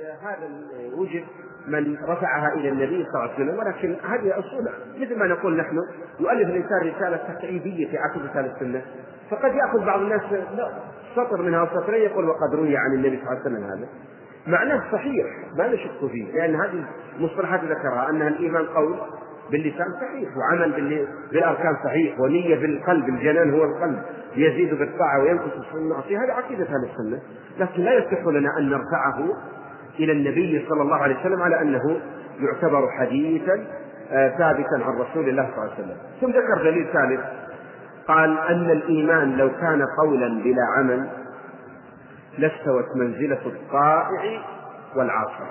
هذا وجد من رفعها إلى النبي صلى الله عليه وسلم، ولكن هذه أصول مثل ما نقول نحن يؤلف الإنسان رسالة تقعيدية في عقيدة أهل السنة، فقد يأخذ بعض الناس سطر منها وسطرين يقول وقد روي عن النبي صلى الله عليه وسلم هذا معناه صحيح ما نشك فيه، لأن هذه المصطلحات ذكرها أنها الإيمان قول باللسان صحيح، وعمل بالأركان صحيح، ونية بالقلب، الجنان هو القلب يزيد بالطاعة وينقص بالمعصية، هذه عقيدة أهل السنة. لكن لا يصح لنا أن نرفعه إلى النبي صلى الله عليه وسلم على أنه يعتبر حديثا ثابتا عن رسول الله صلى الله عليه وسلم. ثم ذكر دليل ثالث، قال أن الإيمان لو كان قولا بلا عمل لاستوت منزلة الطائع والعاصي.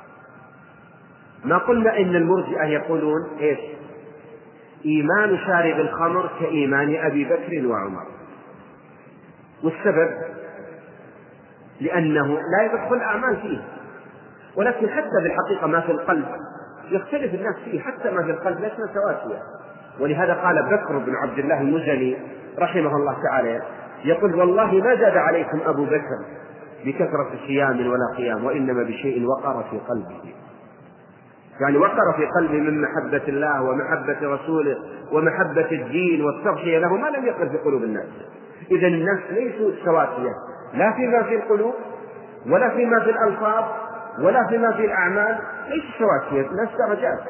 ما قلنا إن المرجئة يقولون إيش؟ إيمان شارب الخمر كإيمان أبي بكر وعمر، والسبب لأنه لا يدخل الأعمال فيه، ولكن حتى بالحقيقة ما في القلب يختلف الناس فيه، حتى ما في القلب لسنا سواسية. ولهذا قال بكر بن عبد الله المزني رحمه الله تعالى يقول والله ما زاد عليكم أبو بكر بكثرة صيام ولا قيام، وإنما بشيء وقر في قلبه، يعني وقر في قلبه من محبة الله ومحبة رسوله ومحبة الدين والتضحية له ما لم يقر في قلوب الناس. إذن الناس ليسوا سواسية لا فيما في القلوب ولا فيما في الألفاظ ولا فيما في الأعمال، ليسوا سواسية، الناس درجات.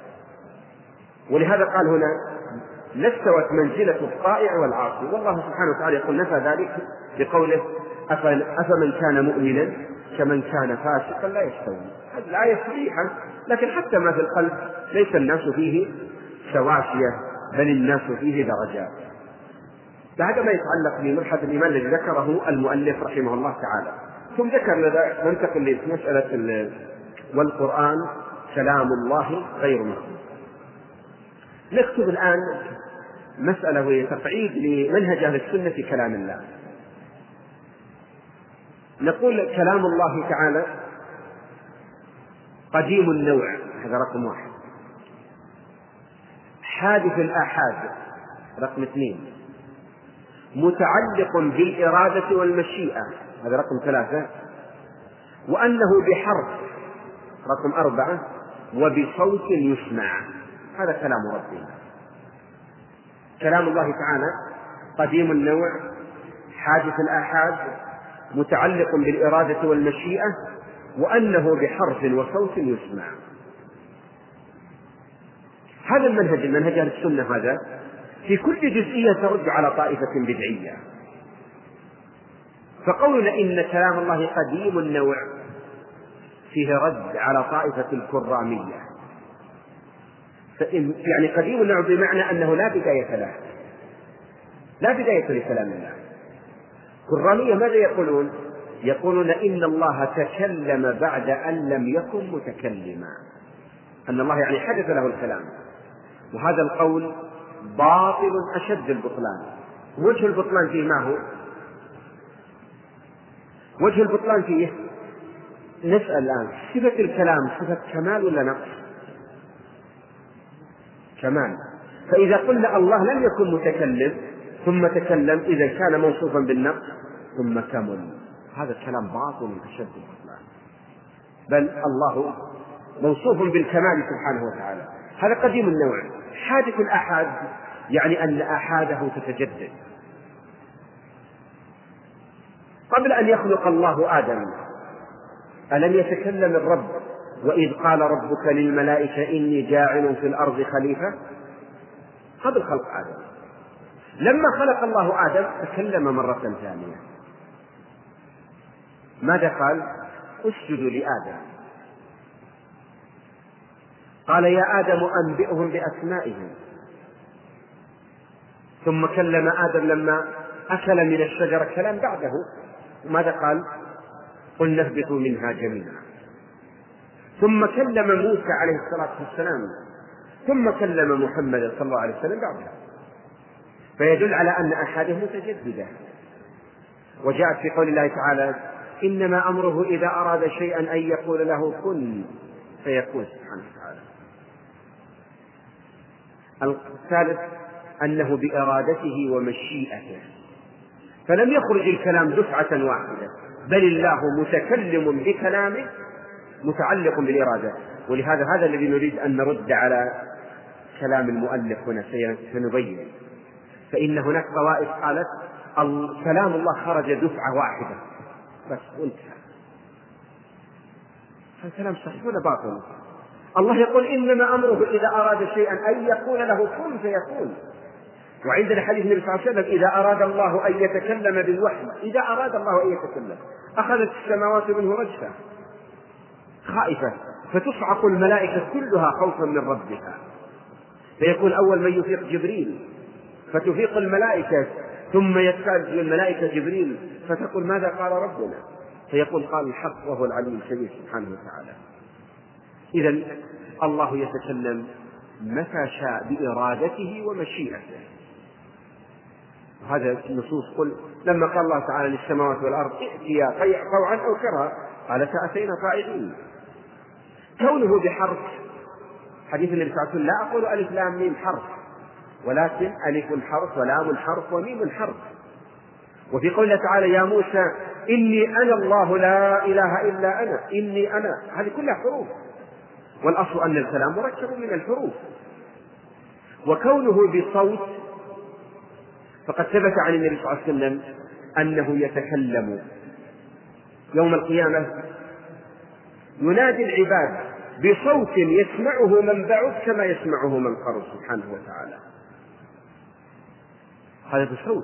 ولهذا قال هنا لاستوت منزلة الطائع والعاصي، والله سبحانه وتعالى يقول نفى ذلك بقوله أفمن كان مؤمنا كمن كان فاسقا لا يستوي. هذه الآية صحيحة، لكن حتى ما في القلب ليس الناس فيه سواسية، بل الناس فيه درجات. فهذا ما يتعلق بمبحث الإيمان الذي ذكره المؤلف رحمه الله تعالى. ثم ذكر ننتقل لمسألة والقرآن كلام الله غير مخلوق. نكتب الآن مسألة وهي تقعيد لمنهج أهل السنة في كلام الله. نقول كلام الله تعالى قديم النوع، هذا رقم 1. حادث الآحاد رقم 2. متعلق بالإرادة والمشيئة، هذا رقم 3. وأنه بحرف رقم 4. وبصوت يسمع، هذا كلام ربنا. كلام الله تعالى قديم النوع، حادث الآحاد، متعلق بالإرادة والمشيئة، وأنه بحرف وصوت يسمع. هذا المنهج أهل السنة هذا في كل جزئية ترد على طائفة بدعية. فقولنا إن كلام الله قديم النوع فيه رد على طائفة الكرامية، يعني قديم النوع بمعنى أنه لا بداية له، لا بداية لكلام الله. كرامية ماذا يقولون؟ يقولون إن الله تكلم بعد أن لم يكن متكلما، أن الله يعني حدث له الكلام، وهذا القول باطل أشد البطلان. وجه البطلان فيه ما هو؟ وجه البطلان فيه نسأل الآن صفة الكلام صفة كمال ولا نقص؟ كمال. فإذا قلنا الله لم يكن متكلم ثم تكلم إذا كان موصوفا بالنقص ثم كمل، هذا الكلام باطل أشد البطلان، بل الله موصوف بالكمال سبحانه وتعالى. هذا قديم النوع. حادث الآحاد يعني أن آحاده تتجدد. قبل أن يخلق الله آدم ألم يتكلم الرب وإذ قال ربك للملائكة إني جاعل في الأرض خليفة؟ قبل خلق آدم. لما خلق الله آدم تكلم مرة ثانية. ماذا قال؟ اسجدوا لآدم. قال يا آدم أنبئهم بأسمائهم. ثم كلم آدم لما أكل من الشجرة كلام بعده. ماذا قال؟ قل اهبطوا منها جميعا. ثم كلم موسى عليه الصلاة والسلام، ثم كلم محمد صلى الله عليه وسلم بعدها. فيدل على أن أحاده متجددة. وجاءت في قول الله تعالى إنما أمره إذا أراد شيئا أن يقول له كن فيكون سبحانه وتعالى. الثالث أنه بإرادته ومشيئته، فلم يخرج الكلام دفعة واحدة، بل الله متكلم بكلامه متعلق بالإرادة. ولهذا هذا الذي نريد أن نرد على كلام المؤلف هنا سنبين. فإن هناك طوائف قالت كلام الله خرج دفعة واحدة بس وانتهى. هذا كلام صحيح ولا باطل؟ الله يقول إنما أمره إذا أراد شيئا أن يقول له كن فيكون. وعندنا حديث النبي صلى الله عليه وسلم إذا أراد الله أن يتكلم بالوحي، إذا أراد الله أن يتكلم أخذت السماوات منه رجفة خائفة فتصعق الملائكة كلها خوفا من ربها، فيكون أول من يفيق جبريل فتفيق الملائكة، ثم يستعجل الملائكة جبريل فتقول ماذا قال ربنا؟ فيقول قال الحق وهو العلي الكبير سبحانه وتعالى. إذن الله يتكلم متى شاء بإرادته ومشيئته. هذا النصوص قل لما قال الله تعالى للسماوات والأرض ائتيا طوعا أو كرها قالتا أتينا طائعين. كونه بحرف، حديث النبي صلى الله عليه وسلم لا أقول ألف لام ميم حرف، ولكن ألف حرف ولام حرف وميم حرف. وفي قوله تعالى يا موسى إني أنا الله لا إله إلا أنا إني أنا، هذه كلها حروف، والأصل أن الكلام مركب من الحروف. وكونه بصوت فقد ثبت عن النبي صلى الله عليه وسلم أنه يتكلم يوم القيامة ينادي العباد بصوت يسمعه من بعد كما يسمعه من قرب سبحانه وتعالى. هذا بصوت.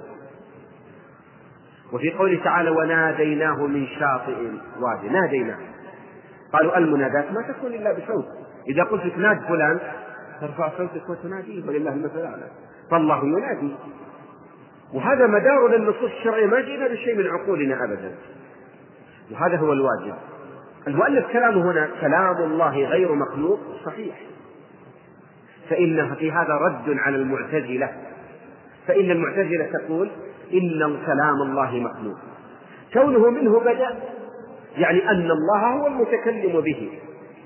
وفي قوله تعالى وناديناه من شاطئ الوادي، ناديناه، قالوا المنادات ما تكون إلا بصوت، إذا قلت تناد فلان ترفع صوتك وتناديه ولله المثل الأعلى، فالله ينادي. وهذا مدار للنصوص الشرعية، ما جئنا بشيء من عقولنا أبدا، وهذا هو الواجب. المؤلف كلامه هنا كلام الله غير مخلوق صحيح، فإن في هذا رد على المعتزلة، فإن المعتزلة تقول إن كلام الله مخلوق. كونه منه بدأ يعني أن الله هو المتكلم به،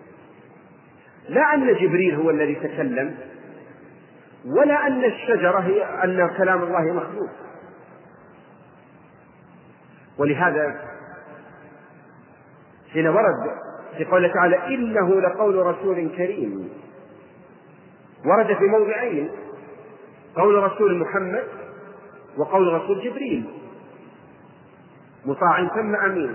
لا أن جبريل هو الذي تكلم، ولا أن الشجرة هي أن كلام الله مخلوق. ولهذا حين ورد في قوله تعالى إنه لقول رسول كريم، ورد في موضعين، قول رسول محمد وقول رسول جبريل، مطاع ثم أمين.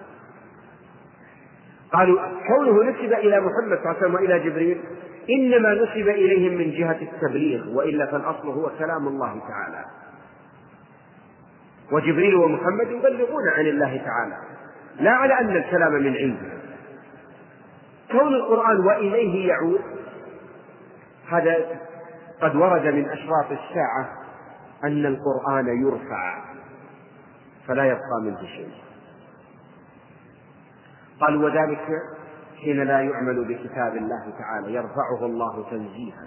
قالوا كونه نسب إلى محمد صلى الله عليه وسلم وإلى جبريل إنما نسب إليهم من جهة التبليغ، وإلا فالأصل هو كلام الله تعالى، وجبريل ومحمد يبلغون عن الله تعالى، لا على أن الكلام من عنده. كون القرآن وإليه يعود هذا قد ورد من أشراط الساعة أن القرآن يرفع فلا يبقى منه شيء. قال وذلك حين لا يعمل بكتاب الله تعالى يرفعه الله تنزيها،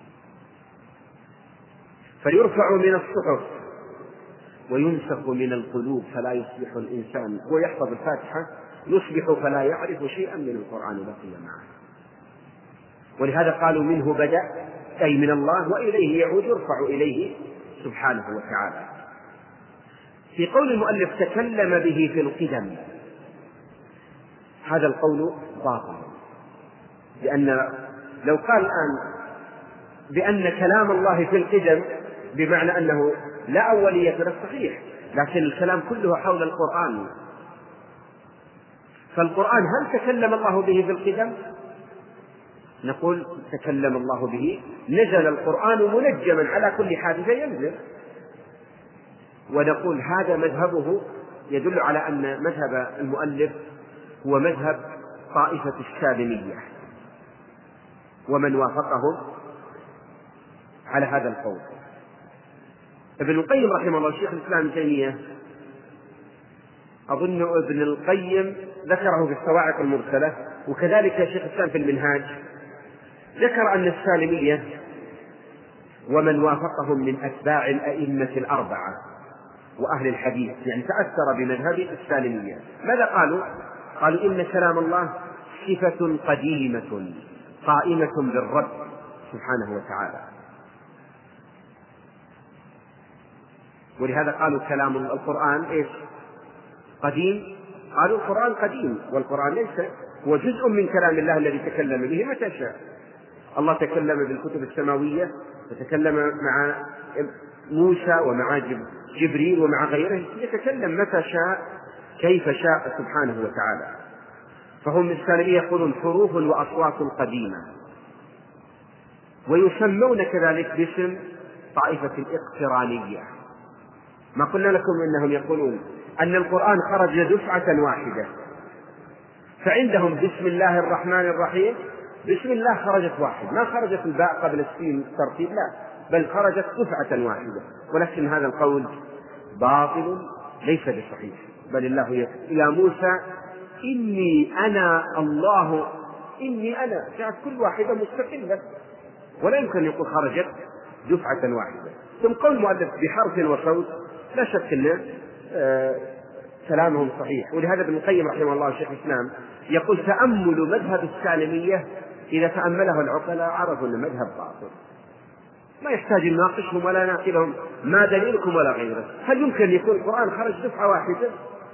فيرفع من الصحف وينسخ من القلوب فلا يصبح الإنسان هو يحفظ الفاتحة يصبح فلا يعرف شيئا من القرآن بقي معه. ولهذا قالوا منه بدأ أي من الله وإليه يعود، يرفع إليه سبحانه وتعالى. في قول المؤلف تكلم به في القدم، هذا القول باطل، لأن لو قال الآن بأن كلام الله في القدم بمعنى أنه لا أولية له صحيح، لكن الكلام كله حول القرآن. فالقرآن هل تكلم الله به في القدم؟ نقول تكلم الله به، نزل القرآن منجما على كل حادثة ينزل. ونقول هذا مذهبه يدل على أن مذهب المؤلف هو مذهب طائفة السالمية ومن وافقهم على هذا القول. ابن القيم رحمه الله شيخ الإسلام ابن تيمية أظن ابن القيم ذكره في الصواعق المرسلة، وكذلك شيخ الإسلام في المنهاج ذكر أن السالمية ومن وافقهم من أتباع الأئمة الأربعة وأهل الحديث يعني تأثر بمذهب السالمية. ماذا قالوا؟ قالوا إن كلام الله صفة قديمة قائمة بالرب سبحانه وتعالى، ولهذا قالوا كلام القرآن إيش؟ قديم قالوا القرآن قديم، والقرآن ليس هو جزء من كلام الله الذي تكلم به متى شاء. الله تكلم بالكتب السماوية، وتكلم مع موسى ومع جبريل ومع غيره، يتكلم متى شاء كيف شاء سبحانه وتعالى. فهم السالمية يقولون حروف وأصوات قديمة، ويسمون كذلك باسم طائفة الاقترانية. ما قلنا لكم إنهم يقولون أن القرآن خرج دفعة واحدة، فعندهم بسم الله الرحمن الرحيم، بسم الله خرجت واحد، ما خرجت الباء قبل السين ترتيب، لا، بل خرجت دفعة واحدة. ولكن هذا القول باطل ليس بصحيح، بل الله يقول إلى موسى إني أنا الله، إني أنا، جاءت كل واحدة مستقلة، ولا يمكن يقول خرجت دفعة واحدة. ثم قول المؤلف بحرف وصوت، لا شك أن كلامهم صحيح. ولهذا ابن القيم رحمه الله شيخ الإسلام يقول تأمل مذهب السالمية إذا تأمله العقلاء عرفوا أن مذهب باطل، ما يحتاج نناقشهم ولا ناقلهم ما دليلكم ولا غيره. هل يمكن يكون القرآن خرج دفعة واحدة؟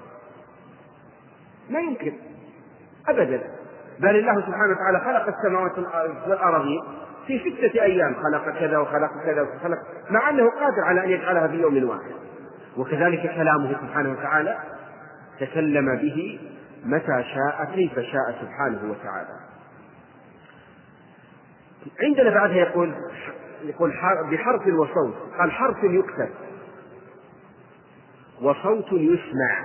ما يمكن أبدا. بل الله سبحانه وتعالى خلق السماوات والأرضين في 6 أيام، خلق كذا وخلق كذا وخلق، مع أنه قادر على أن يجعلها في يوم واحد. وكذلك كلامه سبحانه وتعالى تكلم به متى شاء كيف شاء سبحانه وتعالى. عندنا بعدها يقول بحرف وصوت، قال حرف يكتب وصوت يسمع.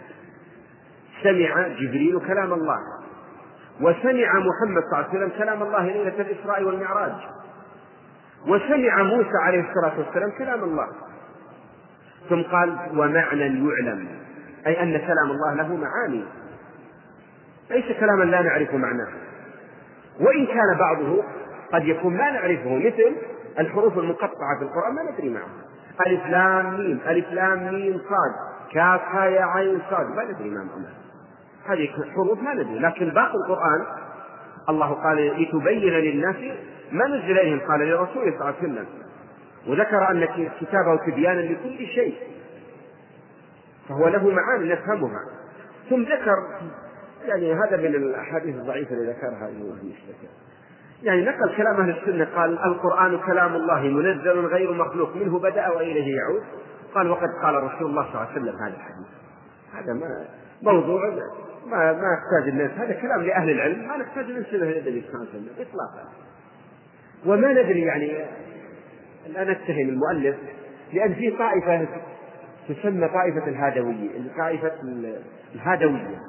سمع جبريل كلام الله، وسمع محمد صلى الله عليه وسلم كلام الله ليلة الإسراء والمعراج، وسمع موسى عليه الصلاة والسلام كلام الله. ثم قال ومعنى يعلم، أي أن كلام الله له معاني، ليس كلاما لا نعرف معناه، وإن كان بعضه قد يكون ما نعرفه، مثل الحروف المقطعة في القرآن ما ندري معناها، ألف لام ميم، ألف لام ميم صاد، كاف ها يا عين صاد، ما ندري ما معناها، هذه حروف ما ندري. لكن باقي القرآن الله قال لتبين للناس ما نزل إليهم، قال لرسوله صلى الله عليه وسلم، وذكر أن كتابه تبيانا لكل شيء، فهو له معاني نفهمها. ثم ذكر يعني هذا من الأحاديث الضعيفة اللي ذكرها يعني نقل كلام أهل السنة، قال القرآن كلام الله منزل غير مخلوق، منه بدأ وإليه يعود. قال وقد قال رسول الله صلى الله عليه وسلم هذا الحديث. هذا ما موضوع ما يحتاج الناس، هذا كلام لأهل العلم، ما نحتاج ننسبه للنبي صلى الله عليه وسلم إطلاقا. وما ندري يعني، لا نتهم المؤلف، لأن في طائفة تسمى طائفة الهادوية، طائفة الهادوية.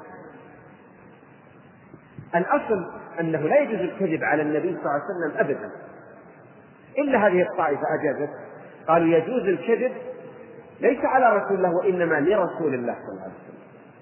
الأصل أنه لا يجوز الكذب على النبي صلى الله عليه وسلم أبدا، إلا هذه الطائفة أجازت، قالوا يجوز الكذب ليس على رسول الله وإنما لرسول الله صلى الله عليه وسلم.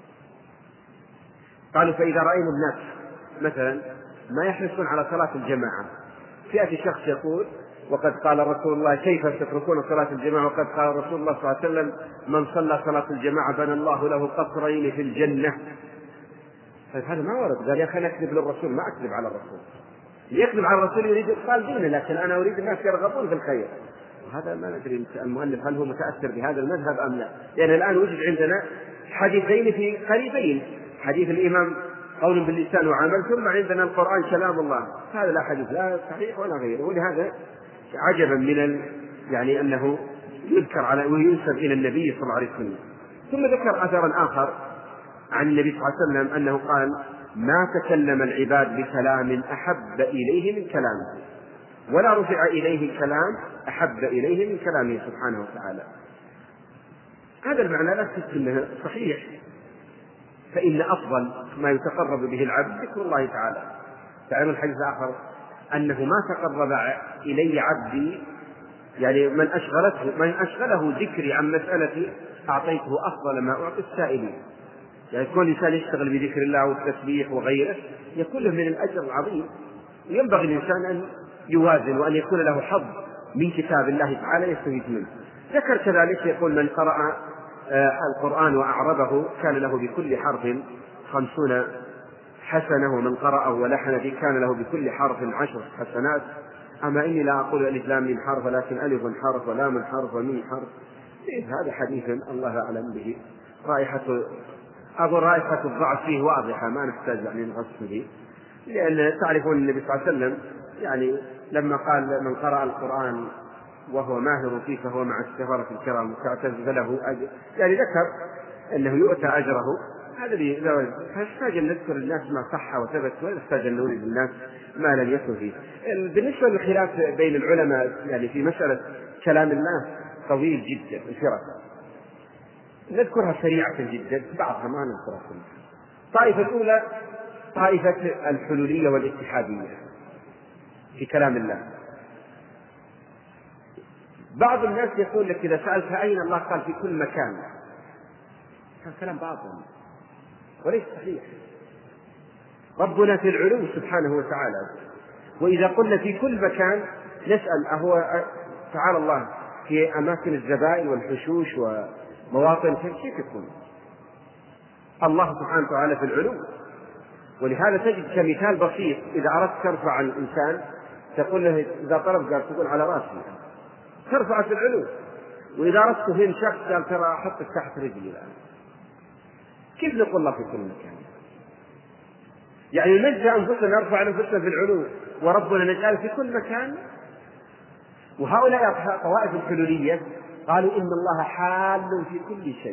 قالوا فإذا رأينا الناس مثلا ما يحرصون على صلاة الجماعة، فئة شخص يقول وقد قال رسول الله كيف تتركون صلاة الجماعة وقد قال رسول الله صلى الله عليه وسلم من صلى صلاة الجماعة بنى الله له قصرين في الجنة. طيب هذا ما ورد. قال يا أخي نكذب للرسول، ما أكذب على الرسول. يكذب على الرسول يريد إبطال دينه، لكن أنا أريد الناس يرغبون في الخير. وهذا ما ندري المؤلف هل هو متأثر بهذا المذهب أم لا، لأن الآن وجد عندنا حديثين في قريبين، حديث الإمام قول باللسان وعمل، ثم عندنا القرآن كلام الله، هذا لا حديث لا صحيح ولا غيره. ولهذا عجبا من يعني أنه يذكر على وينسب إلى النبي صلى الله عليه وسلم. ثم ذكر أثرا آخر عن النبي صلى الله عليه وسلم أنه قال ما تكلم العباد بكلام أحب إليه من كلامه، ولا رفع إليه الكلام أحب إليه من كلامه سبحانه وتعالى. هذا المعنى لا شك أنه صحيح، فإن أفضل ما يتقرب به العبد ذكر الله تعالى. تعلم الحديث الآخر أنه ما تقرب إلي عبدي، يعني من أشغله ذكري عن مسألتي أعطيته أفضل ما أعطي السائلين. يعني كل إنسان يشتغل بذكر الله والتسبيح وغيره يكون له من الأجر العظيم. ينبغي الإنسان أن يوازن وأن يكون له حظ من كتاب الله تعالى يستفيد منه. ذكر كذلك يقول من قرأ القرآن وأعربه كان له بكل حرف 50 حسنة، ومن قرأه ولحن به كان له بكل حرف 10 حسنات. أما إني لا أقول ألف لام من حرف، لكن ألف حرف ولام حرف وميم حرف. هذا حديث الله أعلم به. رائحة أقول رائحة الضعف فيه واضحة، ما نحتاج يعني نغص فيه، لأن تعرفون النبي صلى الله عليه وسلم يعني لما قال من قرأ القرآن وهو ماهر فيه فهو مع السفرة الكرام تعتز فله أجر، يعني ذكر أنه يؤتى أجره. هذا فيحتاج أن نذكر الناس ما صح وثبت، ولا يحتاج أن نورد الناس ما لم يكن فيه. بالنسبة للخلاف بين العلماء يعني في مسألة كلام الله طويل جدا الفرق، نذكرها سريعة جدا، بعضها ما نذكرها كلها. الطائفة الأولى طائفة الحلولية والاتحادية في كلام الله. بعض الناس يقول لك إذا سألت أين الله قال في كل مكان، هذا كلام باطل وليس صحيح. ربنا في العلو سبحانه وتعالى، وإذا قلنا في كل مكان نسأل أهو تعالى الله في أماكن الزبائن والحشوش ومواطن كيف يكون؟ الله سبحانه وتعالى في العلو. ولهذا تجد كمثال بسيط إذا أردت ترفع الإنسان تقول له إذا طلب قال تقول على رأسي، ترفع في العلو. وإذا أردت تهين شخص قال ترى أحطك تحت رجلي الآن. كيف نقول الله في كل مكان؟ يعني نجزى أنفسنا نرفع أنفسنا في العلو وربنا نجعله في كل مكان. وهؤلاء طوائف الحلولية قالوا إن الله حال في كل شيء،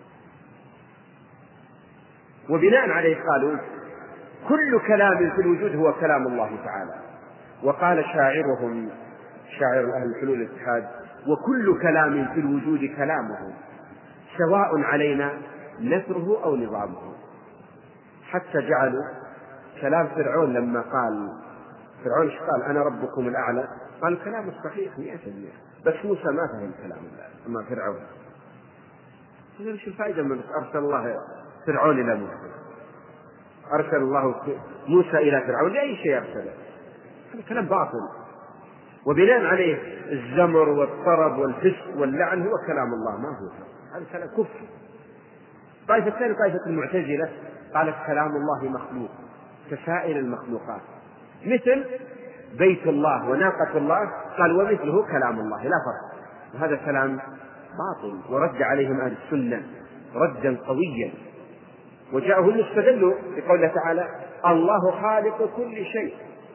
وبناء عليه قالوا كل كلام في الوجود هو كلام الله تعالى. وقال شاعرهم شاعر أهل الحلول الاتحاد وكل كلام في الوجود كلامه سواء علينا نثره أو نظامه. حتى جعلوا كلام فرعون لما قال فرعون قال أنا ربكم الأعلى، قال الكلام الصحيح 100%، بس موسى ما فهم كلام الله أما فرعون. إذا مش الفائدة من أرسل الله فرعون إلى موسى؟ أرسل الله موسى إلى فرعون لأي شيء أرسله؟ هذا كلام باطل. وبناء عليه الزمر والطرب والفسق واللعن هو كلام الله، ما هو هذا كلام كفر. طائفة الثانية طائفة المعتزلة قالت كلام الله مخلوق كسائر المخلوقات، مثل بيت الله وناقة الله، قال ومثله كلام الله لا فرق. وهذا كلام باطل، ورد عليهم أهل السنة ردا قويا. وجاءهم استدلوا بقوله تعالى الله خالق كل شيء،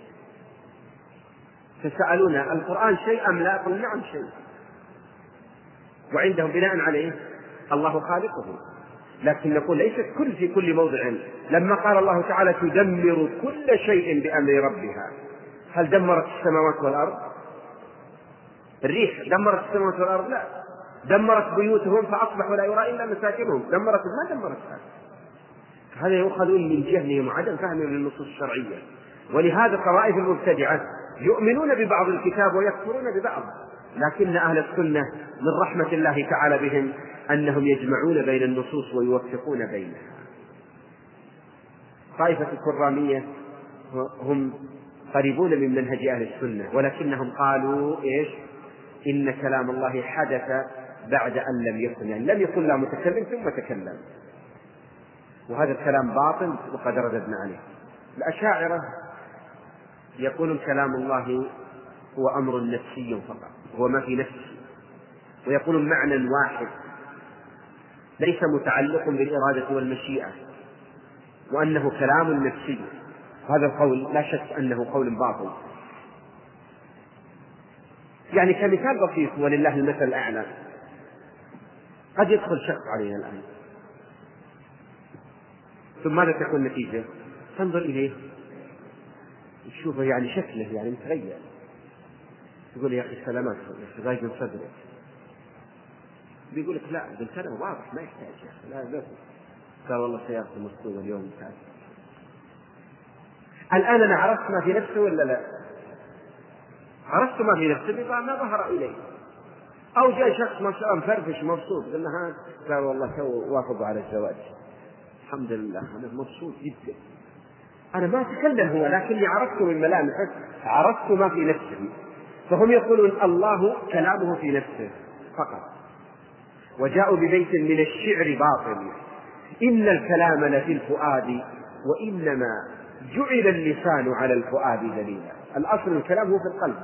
فسألونا القرآن شيء أم لا؟ قل نعم شيء. وعندهم بناء عليه الله خالقه، لكن نقول ليست كل في كل موضع. لما قال الله تعالى تدمر كل شيء بأمر ربها، هل دمرت السماوات والأرض؟ الريح دمرت السماوات والأرض؟ لا. دمرت بيوتهم فأصبحوا لا يرى إلا مساكنهم، دمرت ما دمرت هذا يؤخذون من جهلهم وعدم فهمهم للنصوص الشرعية. ولهذا طوائف المبتدعة يؤمنون ببعض الكتاب ويكفرون ببعض، لكن أهل السنة من رحمة الله تعالى بهم أنهم يجمعون بين النصوص ويوفقون بينها. طائفة الكرامية هم قريبون من منهج أهل السنة، ولكنهم قالوا إيش؟ إن كلام الله حدث بعد أن لم يكن، يعني لم يكن لا متكلم ثم تكلم، وهذا الكلام باطل وقد رددنا عليه. الأشاعرة يقولون كلام الله هو أمر نفسي فقط، هو ما في نفسه، ويقولون معنى واحد ليس متعلق بالإرادة والمشيئة، وأنه كلام نفسي. هذا القول لا شك أنه قول باطل. يعني كمثال بسيط ولله المثل الأعلى، قد يدخل شخص علينا الآن، ثم ماذا تكون النتيجة؟ تنظر إليه تشوفه يعني شكله يعني متغير، تقول يا أخي سلامات ضايق من صدرك، بيقول لك لا قلت أنا واضح ما يحتاج يا أخي لا. قال والله سيارتي مسطوبة اليوم تعال. الآن أنا عرفت ما في نفسه ولا لا؟ عرفت ما في نفسه بقى ما ظهر إليه. أو جاء شخص ما شاء الله مفرفش مبسوط قلنا ها، قال والله وافق على الزواج الحمد لله أنا مبسوط جدا. أنا ما أتكلم هو، لكني عرفت من ملامحه، عرفت ما في نفسه. فهم يقولون الله كلامه في نفسه فقط. وجاءوا ببيت من الشعر باطل: إن الكلام لفي الفؤاد وإنما جعل اللسان على الفؤاد دليلا. الأصل الكلام هو في القلب.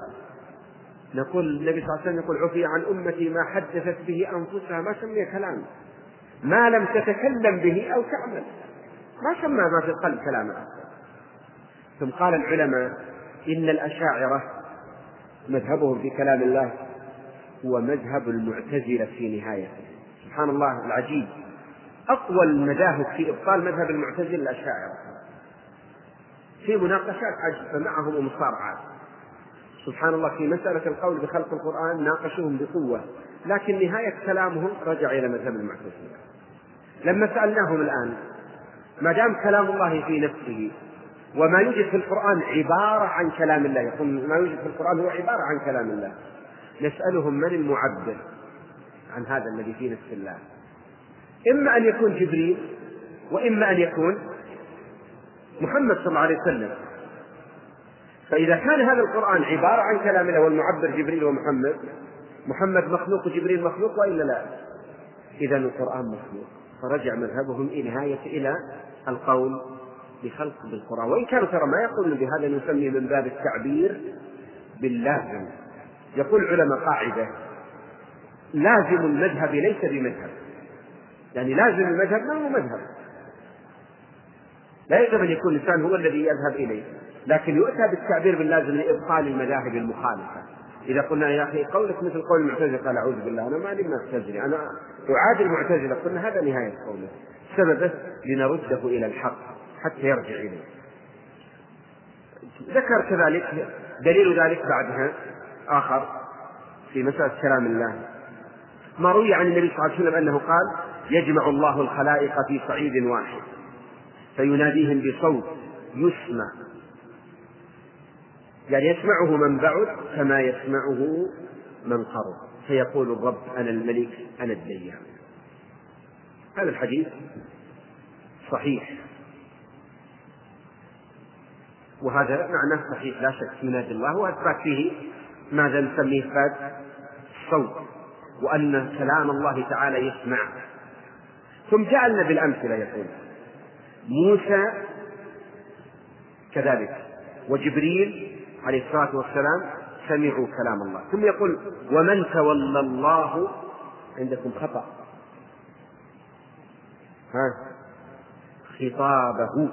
نقول النبي صلى الله عليه وسلم يقول عفي عن أمتي ما حدثت به أنفسها، ما سمي كلام. ما لم تتكلم به أو تعمل، ما سمى ما في القلب كلاما. ثم قال العلماء إن الأشاعرة مذهبهم في كلام الله هو مذهب المعتزلة في نهايته. سبحان الله العجيب، أقوى المذاهب في إبطال مذهب المعتزلة الأشاعرة، في مناقشات عجيبة معهم ومصارعات. سبحان الله، في مسألة القول بخلق القرآن ناقشوهم بقوة، لكن نهاية كلامهم رجع إلى مذهب المعتزلة. لما سألناهم الآن ما دام كلام الله في نفسه وما يوجد في القرآن عبارة عن كلام الله، يقول ما يوجد في القرآن هو عبارة عن كلام الله، نسألهم من المعبر عن هذا الذي في نفس الله؟ إما أن يكون جبريل وإما أن يكون محمد صلى الله عليه وسلم. فإذا كان هذا القرآن عبارة عن كلام الله والمعبر جبريل ومحمد، محمد مخلوق وجبريل مخلوق وإلا لا؟ إذا القرآن مخلوق. فرجع مذهبهم إلى القول بخلق بالقرآن، وإن كانوا ترى ما يقولون بهذا، نسميه من باب التعبير باللازم. يقول العلماء قاعدة: لازم المذهب ليس بمذهب، يعني لازم المذهب ما هو مذهب، لا يجب أن يكون الإنسان هو الذي يذهب إليه، لكن يؤتى بالتعبير باللازم لإبطال المذاهب المخالفة. إذا قلنا يا أخي قولك مثل قول المعتزلة، قال أعوذ بالله أنا مالي معتزلي، أنا أعادي المعتزلة، قلنا هذا نهاية قوله، سببه لنرده إلى الحق حتى يرجع إليه. ذكر كذلك دليل ذلك بعدها آخر في مسألة كلام الله، ما روي عن النبي صلى الله عليه وسلم أنه قال: يجمع الله الخلائق في صعيد واحد فيناديهم بصوت يسمع، يعني يسمعه من بعد كما يسمعه من قرب، فيقول الرب: أنا الملك أنا الديان. هذا الحديث صحيح، وهذا معناه صحيح لا شك، ينادي الله، وأثبت فيه ماذا نسميه إثبات الصوت، وأن كلام الله تعالى يسمع. ثم جعلنا بالأمثلة، يقول موسى كذلك وجبريل عليه الصلاة والسلام سمعوا كلام الله. ثم يقول: ومن تولى الله، عندكم خطأ، خطابه،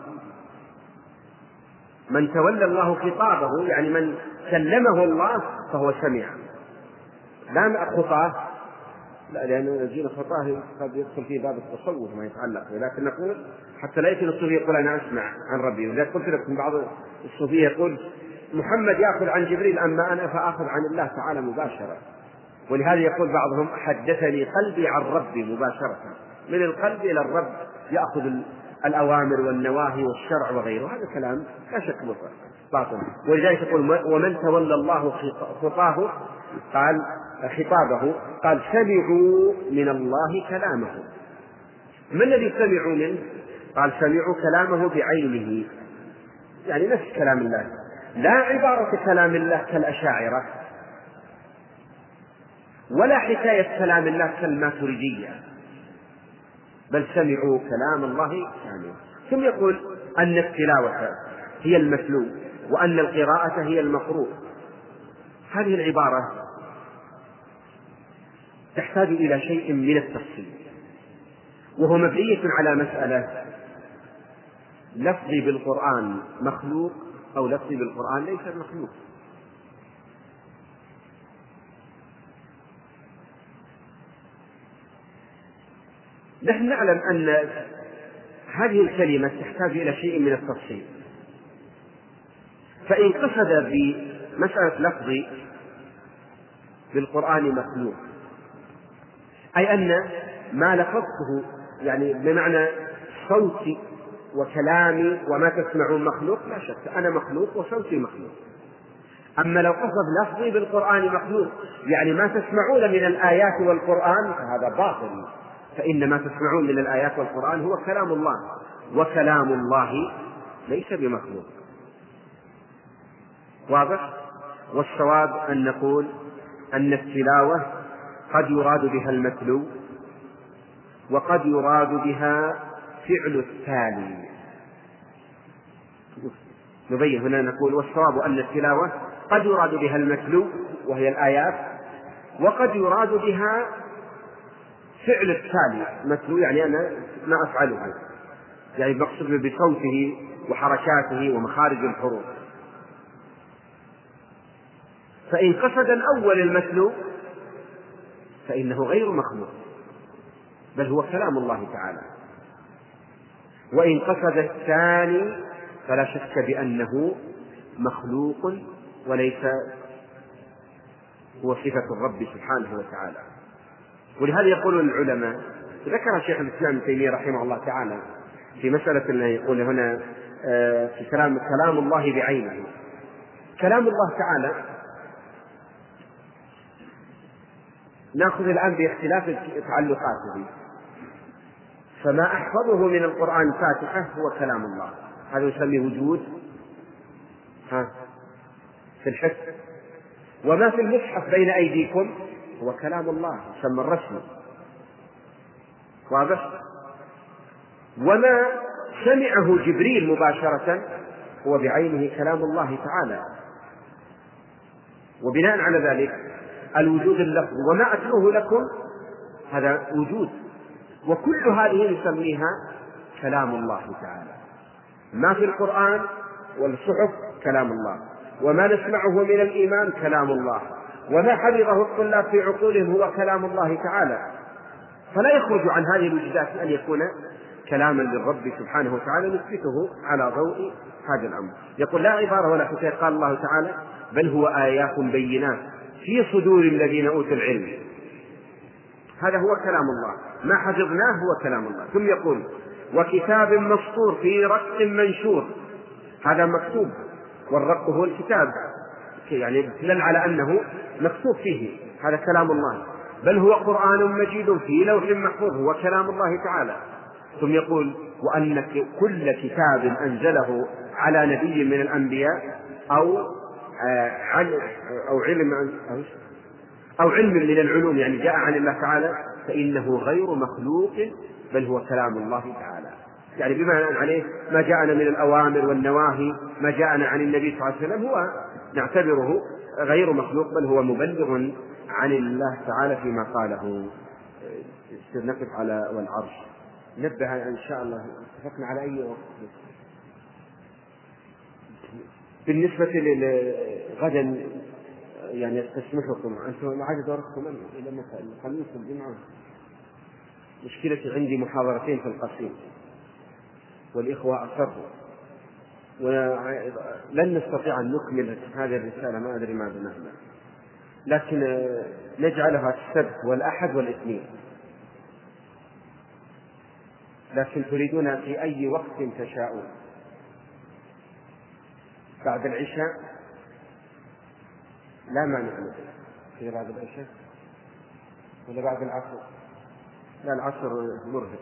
من تولى الله خطابه يعني من كلمه الله فهو سمع، لا خطاه، لا، لأن جيل خطاه قد يدخل فيه باب التصوف ما يتعلق، لكن نقول حتى لا يكون الصوفي يقول أنا أسمع عن ربي. وإذا قلت لكم بعض الصوفية يقول محمد يأخذ عن جبريل أما أنا فأخذ عن الله تعالى مباشرة، ولهذا يقول بعضهم: حدثني قلبي عن ربي مباشرة، من القلب إلى الرب يأخذ الأوامر والنواهي والشرع وغيره. هذا كلام لا شك باطل. ولذلك يقول: ومن تولى الله خطاه، قال خطابه، قال سمعوا من الله كلامه. من الذي سمعوا منه؟ قال سمعوا كلامه بعينه، يعني نفس كلام الله، لا عبارة كلام الله كالأشاعرة، ولا حكاية كلام الله كالماتريدية، بل سمعوا كلام الله كاملا. ثم يقول أن التلاوة هي المتلو وأن القراءة هي المقروء. هذه العبارة تحتاج إلى شيء من التفصيل، وهو مبنية على مسألة: لفظي بالقرآن مخلوق أو لفظي بالقرآن ليس مخلوق. نحن نعلم أن هذه الكلمة تحتاج إلى شيء من التفصيل، فإن قصد بمسألة لفظي بالقرآن مخلوق أي أن ما لفظته يعني بمعنى صوتي وكلامي وما تسمعون مخلوق، لا شك أنا مخلوق وصوتي مخلوق. أما لو قصد لفظي بالقرآن مخلوق يعني ما تسمعون من الآيات والقرآن فهذا باطل، فإن ما تسمعون من الآيات والقرآن هو كلام الله، وكلام الله ليس بمخلوق. واضح؟ والصواب أن نقول أن التلاوة قد يراد بها المتلو وقد يراد بها فعل التالي. نبين هنا نقول: والصواب أن التلاوة قد يراد بها المتلو وهي الآيات، وقد يراد بها فعل التالي مثل، يعني أنا ما أفعله، يعني مقصود بصوته وحركاته ومخارج الحروف. فإن قصد الأول المتلو فإنه غير مخلوق، بل هو كلام الله تعالى. وإن قصد الثاني فلا شك بأنه مخلوق وليس هو صفة الرب سبحانه وتعالى. ولهذا يقول العلماء، ذكر شيخ الإسلام ابن تيمية رحمه الله تعالى في مسألة اللي يقول هنا في كلام الله بعينه. كلام الله تعالى نأخذ الآن باختلاف تعلقاته، فما أحفظه من القرآن الفاتحة هو كلام الله، هذا يسمى وجود في الحفظ. وما في المصحف بين أيديكم هو كلام الله يسمى الرسم، واضح؟ وما سمعه جبريل مباشرة هو بعينه كلام الله تعالى. وبناء على ذلك الوجود اللفظي وما أتلوه لكم هذا وجود، وكل هذه نسميها كلام الله تعالى. ما في القرآن والصحف كلام الله، وما نسمعه من الإيمان كلام الله، وما حفظه الطلاب في عقولهم هو كلام الله تعالى. فلا يخرج عن هذه الوجودات أن يكون كلاما للرب سبحانه وتعالى نثبته على ضوء هذا الأمر. يقول لا عبارة ولا حكاية، قال الله تعالى بل هو آيات بينات في صدور الذين أوتوا العلم. هذا هو كلام الله، ما حفظناه هو كلام الله. ثم يقول وكتاب مسطور في رق منشور، هذا مكتوب، والرق هو الكتاب، يعني دل على أنه مكتوب فيه، هذا كلام الله. بل هو قرآن مجيد في لوح محفوظ، هو كلام الله تعالى. ثم يقول وأن كل كتاب أنزله على نبي من الأنبياء أو علم من العلوم، يعني جاء عن الله تعالى، فإنه غير مخلوق بل هو كلام الله تعالى. يعني بما عليه ما جاءنا من الأوامر والنواهي، ما جاءنا عن النبي صلى الله عليه وسلم هو نعتبره غير مخلوق بل هو مبلغ عن الله تعالى فيما قاله. نقف على والعرش، نبه إن شاء الله. اتفقنا على أي وقت؟ بالنسبة لغدا يعني تسمحكم أنتم ما عاد دوركم إلى متى؟ الخميس والجمعة. مشكلتي عندي محاضرتين في القصيم والإخوة أصروا، ولن نستطيع أن نكمل هذه الرسالة، ما أدري ماذا نعمل، لكن نجعلها السبت والأحد والاثنين. لكن تريدون في أي وقت تشاءون، بعد العشاء لا مانع في بعد العشاء ولا بعد العصر؟ لا العصر مرهق.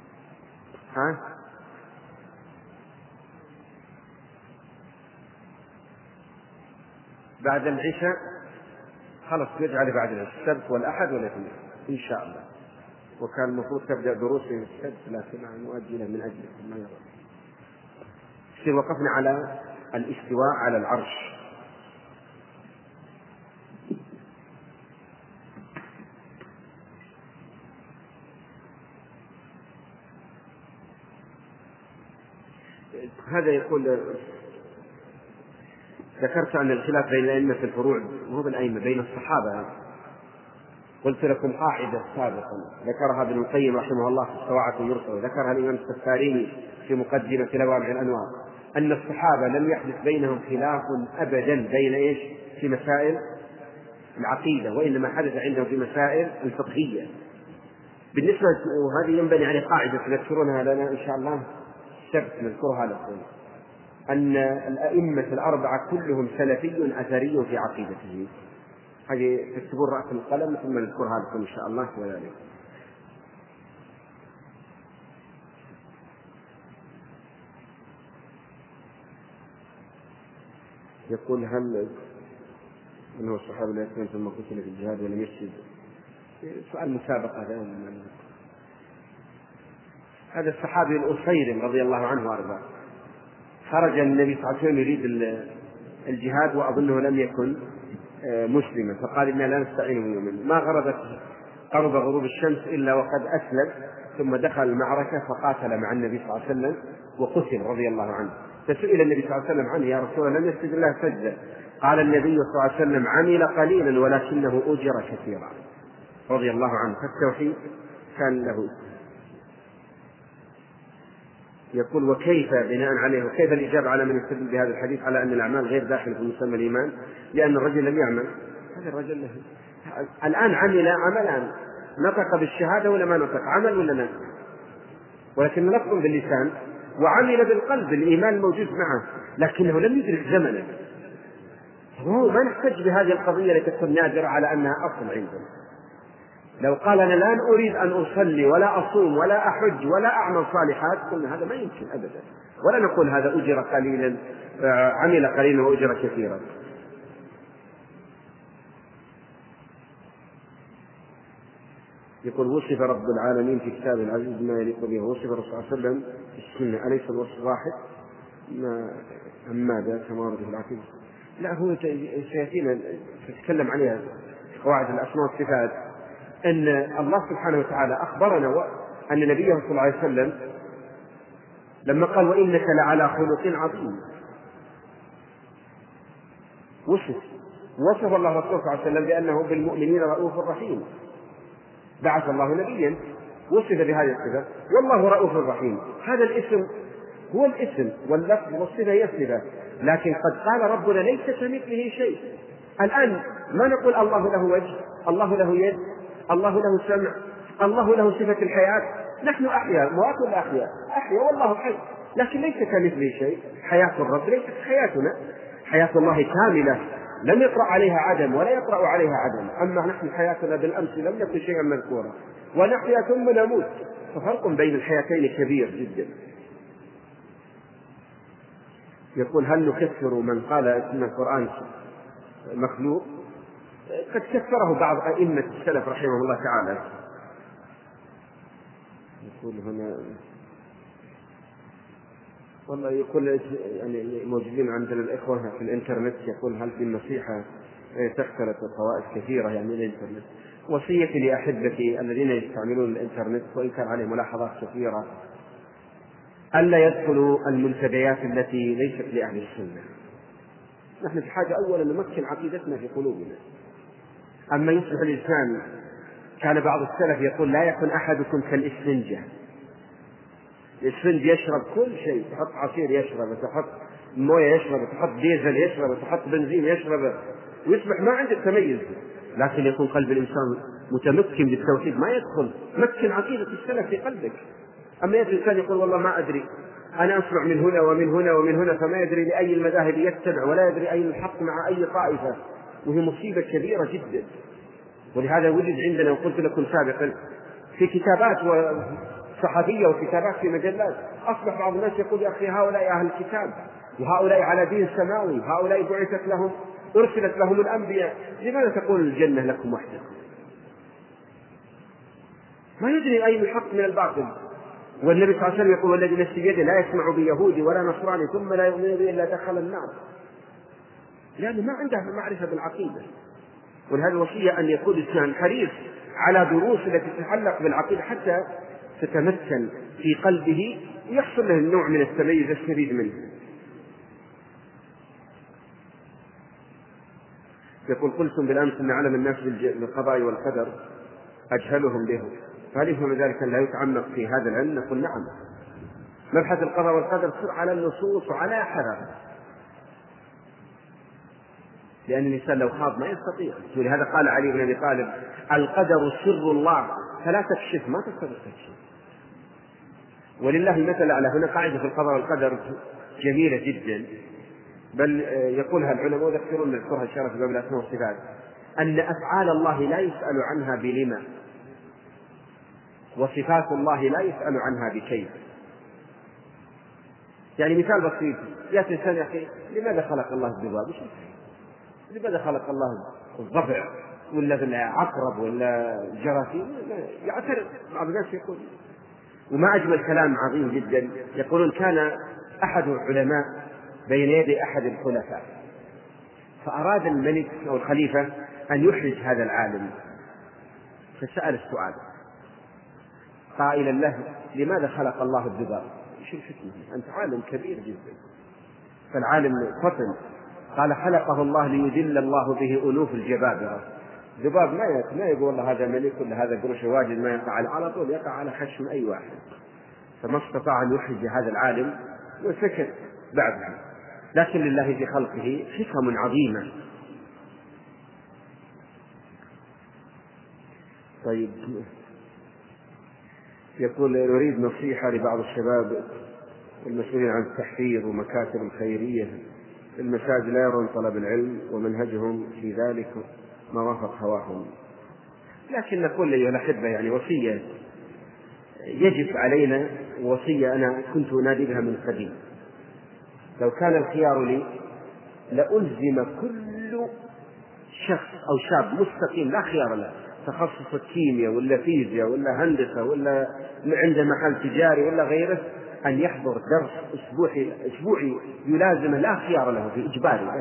بعد العشاء خلص نجعل بعد العشاء السبت والأحد والاثنين إن شاء الله. وكان المفروض تبدأ دروسي السبت لكن نؤجله من أجل ما يرى. وقفنا على الاستواء على العرش. هذا يقول ذكرت أن الخلاف بين الأئمة في الفروع مو بالأئمة، بين الصحابة. قلت لكم قاعدة سابقا ذكرها ابن القيم رحمه الله في الصواعق المرسلة، وذكرها الإمام السفاريني في مقدمة لوامع الأنوار، أن الصحابة لم يحدث بينهم خلاف أبدا بين في مسائل العقيدة، وإنما حدث عندهم في مسائل الفقهية. بالنسبة وهذه ينبني على قاعدة تذكرونها لنا إن شاء الله السبت نذكرها لكم، أن الأئمة الأربعة كلهم سلفي أثري في عقيدته. هذه تكتبون رأس القلم ثم نذكرها لكم إن شاء الله كذلك. يقول هل من هو الصحابي الذي يكون ثم قتل في الجهاد ولم يشهد؟ سؤال مسابقة هذا. هذا الصحابي الأصيرم رضي الله عنه وأرضاه، خرج النبي صلى الله عليه وسلم يريد الجهاد وأظنه لم يكن مسلما، فقال إنا لا نستعين يوما. ما غرضت قرب غروب الشمس إلا وقد أسلم، ثم دخل المعركة فقاتل مع النبي صلى الله عليه وسلم وقتل رضي الله عنه. فسئل النبي صلى الله عليه وسلم عنه: يا رسول الله لم يسجد الله سجدة؟ قال النبي صلى الله عليه وسلم: عمل قليلا ولكنه أجر كثيرا، رضي الله عنه. فالتوحيد كان له. يقول: وكيف بناء عليه وكيف الإجابة على من يستدل بهذا الحديث على أن الأعمال غير داخل في مسمى الإيمان؟ لأن الرجل لم يعمل. هذا الرجل له الآن عملان، نطق بالشهادة ولا ما نطق؟ عمل ولا لا؟ ولكن نطق باللسان وعمل بالقلب، الإيمان الموجود معه، لكنه لم يدرك زمنه. هو ما نحتج بهذه القضية لتكون نادرة على أنها أصل عندنا. لو قال: أنا الآن أريد أن أصلي ولا أصوم ولا أحج ولا أعمل صالحات، قلنا هذا ما يمكن أبدا، ولا نقول هذا أجر قليلا، عمل قليلا وأجر كثيرا. يقول: وصف رب العالمين في كتاب العزيز ما يليق به، وصف الرسول صلى الله عليه وسلم في السنة، أليس الوصف واحد؟ ماذا كما ورد في العقيدة؟ لا، هو سيأتينا تتكلم عليها قواعد الأسماء والصفات، أن الله سبحانه وتعالى أخبرنا أن نبيه صلى الله عليه وسلم لما قال: وإنك لعلى خلق عظيم، وصف الله رسوله صلى الله عليه وسلم بأنه بالمؤمنين رؤوف رحيم. بعث الله نبيا وصف بهذه الصفة: والله رؤوف رحيم. هذا الاسم هو الاسم واللفظ والصفة هي الصفة، لكن قد قال ربنا: ليس كمثله شيء. الآن ما نقول الله له وجه، الله له يد، الله له سمع، الله له صفة الحياة. نحن أحياء، مواطن الأحياء، أحياء والله حي، لكن ليس كمثله شيء. حياة الرب ليست حياتنا، حياة الله كاملة، لم يطرأ عليها عدم ولا يطرأ عليها عدم. أما نحن حياتنا بالأمس لم يكن شيئا مذكورا، ونحيا ثم نموت، ففرق بين الحياتين كبير جدا. يقول: هل نكفر من قال إن القرآن مخلوق؟ قد كفره بعض أئمة السلف رحمه الله تعالى. يقول هنا والله، يقول يعني موجودين عندنا الإخوة في الإنترنت، يقول: هل في النصيحة تختلط طوائف كثيرة يعني الإنترنت؟ وصيتي لأحبتي الذين يستعملون الإنترنت وإن كان عليه ملاحظات كثيرة ألا يدخلوا المنتديات التي ليست لأهل السنة. نحن في حاجة أولا نمكن عقيدتنا في قلوبنا. أما يصبح الإنسان، كان بعض السلف يقول: لا يكن أحدكم كالإسفنجة. الإسفنج يشرب كل شيء، تحط عصير يشرب، تحط موية يشرب، تحط ديزل يشرب، تحط بنزين يشرب، ويصبح ما عنده تميز. لكن يكون قلب الإنسان متمكن بالتوحيد، ما يدخل، مكن عقيدة السلف في قلبك. أما الإنسان يقول: والله ما أدري، أنا أسمع من هنا ومن هنا ومن هنا، فما يدري لأي المذاهب يتبع ولا يدري أي الحق مع أي طائفة، وهي مصيبة كبيرة جدا. ولهذا وجد عندنا، وقلت لكم سابقا، في كتابات صحفية وكتابات في مجلات، أصبح بعض الناس يقول: يا أخي هؤلاء أهل الكتاب، وهؤلاء على دين سماوي، هؤلاء أرسلت لهم الأنبياء، لماذا تقول الجنة لكم وحدكم؟ ما يدري أي الحق من الباطل. والنبي صلى الله عليه وسلم يقول: والذي نفسي بيده لا يسمع بيهودي ولا نصراني ثم لا يؤمن به إلا دخل النار، لأنه ما عنده معرفة بالعقيدة. ولهذه الوصية أن يكون الإنسان حريص على دروس التي تتعلق بالعقيدة حتى تتمثل في قلبه ويحصل له النوع من التميز الشديد منه. يقول: قلتم بالأمس أن أعلم الناس بالقضاء والقدر أجهلهم به، فهل يفهم ذلك أن لا يتعمق في هذا العلم؟ نقول: نعم، مبحث القضاء والقدر سر على النصوص وعلى حذر، لأن الإنسان لو خاض ما يستطيع. ولهذا قال علي بن أبي طالب: القدر سر الله فلا تكشف، ما تستطيع تكشف. ولله المثل الأعلى. هنا قاعدة في القضاء والقدر جميلة جدا، بل يقولها العلماء ويذكرون نذكرها إن شاء الله في باب الأسماء والصفات، أن أفعال الله لا يسأل عنها بلما، وصفات الله لا يسأل عنها بكيف. يعني مثال بسيط، يأتي الإنسان: يا أخي لماذا خلق الله الذباب؟ لماذا خلق الله الضفع ولا عقرب ولا جراثيم؟ يعترض بعض الناس يقول. وما أجمل كلام عظيم جدا، يقولون: كان أحد العلماء بين يدي أحد الخلفاء، فأراد الملك أو الخليفة أن يحرج هذا العالم، فسأل السؤال قائلا له: لماذا خلق الله الذباب؟ ايش الحكمة؟ أنت عالم كبير جدا. فالعالم فطن قال: خلقه الله ليذل الله به ألوف الجبابرة. ذباب ما يقول والله هذا ملك ولا هذا قرش واجد، ما يقع على طول، يقع على خشم أي واحد. فما استطاع أن يحرج هذا العالم وسكت بعدها. لكن لله في خلقه حكم عظيمة. طيب، يقول: نريد نصيحة لبعض الشباب المسؤولين عن التحفيظ ومكاتب الخيرية. المساجد لا يرون طلب العلم ومنهجهم في ذلك ما وافق هواهم. لكن نقول أيها الأحبة يعني وصية يجب علينا، وصية أنا كنت أنادي بها من قديم: لو كان الخيار لي لألزم كل شخص أو شاب مستقيم لا خيار له، تخصص الكيمياء ولا فيزياء ولا هندسة ولا عنده محل تجاري ولا غيره، أن يحضر درس أسبوعي يلازمه لا خيار له في إجباري،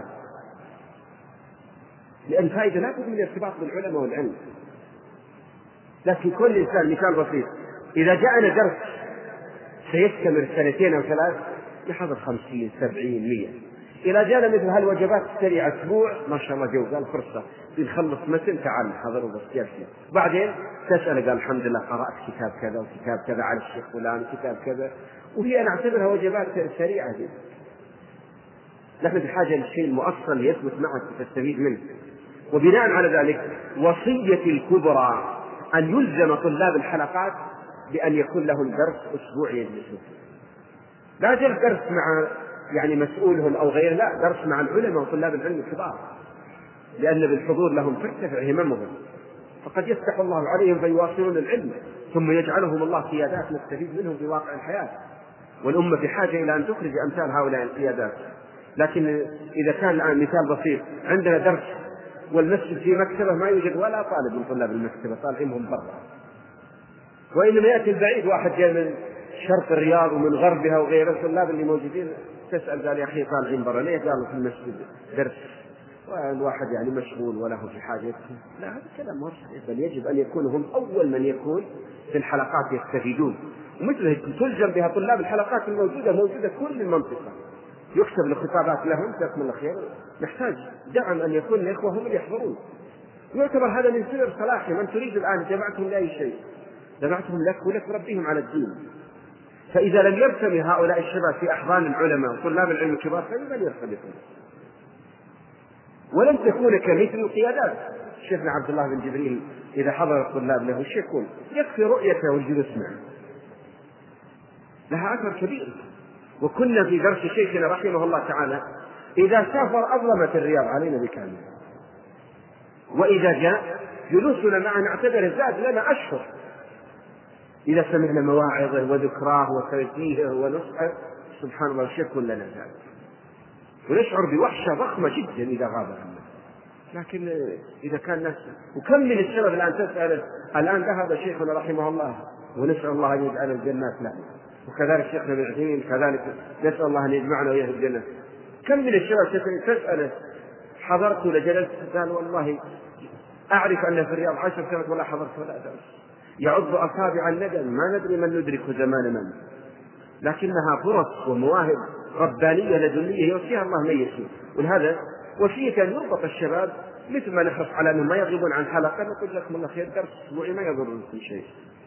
لأن فائدة لا بد من الارتباط بالعلماء والعلم. لكن كل إنسان، مثال بسيط، إذا جاءنا درس سيستمر 2 أو 3 يحضر 50 70 100. إذا جاءنا مثل هالوجبات السريعة أسبوع ما شاء الله جو قال فرصة بنخلص متن تعال حضروا بس يرسل. بعدين تسأل قال الحمد لله قرأت كتاب كذا وكتاب كذا على الشيخ فلان كتاب كذا، وهي أنا أعتبرها وجبات سريعة جدا. نحن بحاجة للشيء المؤصل يثبت معك وتستفيد منه. وبناء على ذلك وصيتي الكبرى أن يلزم طلاب الحلقات بأن يكون له الدرس أسبوعي يجلسون، لا جلس درس مع يعني مسؤولهم أو غيره، لا، درس مع العلماء وطلاب العلم الكبار، لأن بالحضور لهم ترتفع هممهم، فقد يفتح الله عليهم فيواصلون العلم ثم يجعلهم الله قيادات نستفيد منهم في واقع الحياة. والأمة بحاجة إلى أن تخرج أمثال هؤلاء القيادات. لكن إذا كان الآن مثال بسيط، عندنا درس والمسجد في مكتبة ما يوجد ولا طالب من طلاب المكتبة، طالعينهم برا، وإنما يأتي البعيد واحد جاء من شرق الرياض ومن غربها وغيره، الطلاب اللي موجودين تسأل قال: يا أخي طالعين برا ليه؟ قالوا في المسجد درس، والواحد يعني مشغول وله في حاجته. لا، هذا كلام مو صحيح، بل يجب أن يكونوا هم أول من يكون في الحلقات يستفيدون، ومثل تلزم بها طلاب الحلقات موجودة كل المنطقة، يكتب الخطابات لهم جزاكم الله خير. نحتاج دعم أن يكون الإخوة هم اللي يحضرون، يعتبر هذا من سر صلاحهم. من تريد الآن جمعتهم لأي شيء، جمعتهم لك ولك ربهم على الدين. فإذا لم يرتمي هؤلاء الشباب في أحضان العلماء وطلاب العلم الكبار فمن يرتبطون؟ ولن تكون كمثل القيادات. شيخنا عبد الله بن جبريل إذا حضر الطلاب له ايش يكون؟ يكفي رؤيته والجلوس معه، لها أثر كبير. وكنا في درس شيخنا رحمه الله تعالى إذا سافر أظلمت الرياض علينا بكامل، وإذا جاء جلوسنا معه نعتبر زاد لنا أشهر. إذا سمعنا مواعظه وذكراه وتوجيهه ونصحه سبحان الله شكر لنا ذلك، ونشعر بوحشة ضخمة جدا إذا غاب عنا. لكن إذا كان ناس، وكم من السبب الآن تسأل الآن ذهب شيخنا رحمه الله ونسأل الله أن يجعل الجنات له، وكذلك شيخنا بن عثيمين كذلك نسأل الله أن يجمعنا وإياه الجنة. كم من الشباب تسأله حضرت لجلست قال والله أعرف أن في الرياض 10 سنوات ولا حضرت ولا درس، يعض أصابع الندم ما ندري من ندرك زمان من، لكنها فرص ومواهب ربانية لدنية يوصيها الله من يشاء. ولهذا وصية أن يربط الشباب مثل ما نحرص على أنهم ما يغيبون عن حلقة، نقول لكم الله خير درس أسبوعي ما يضركم شيء.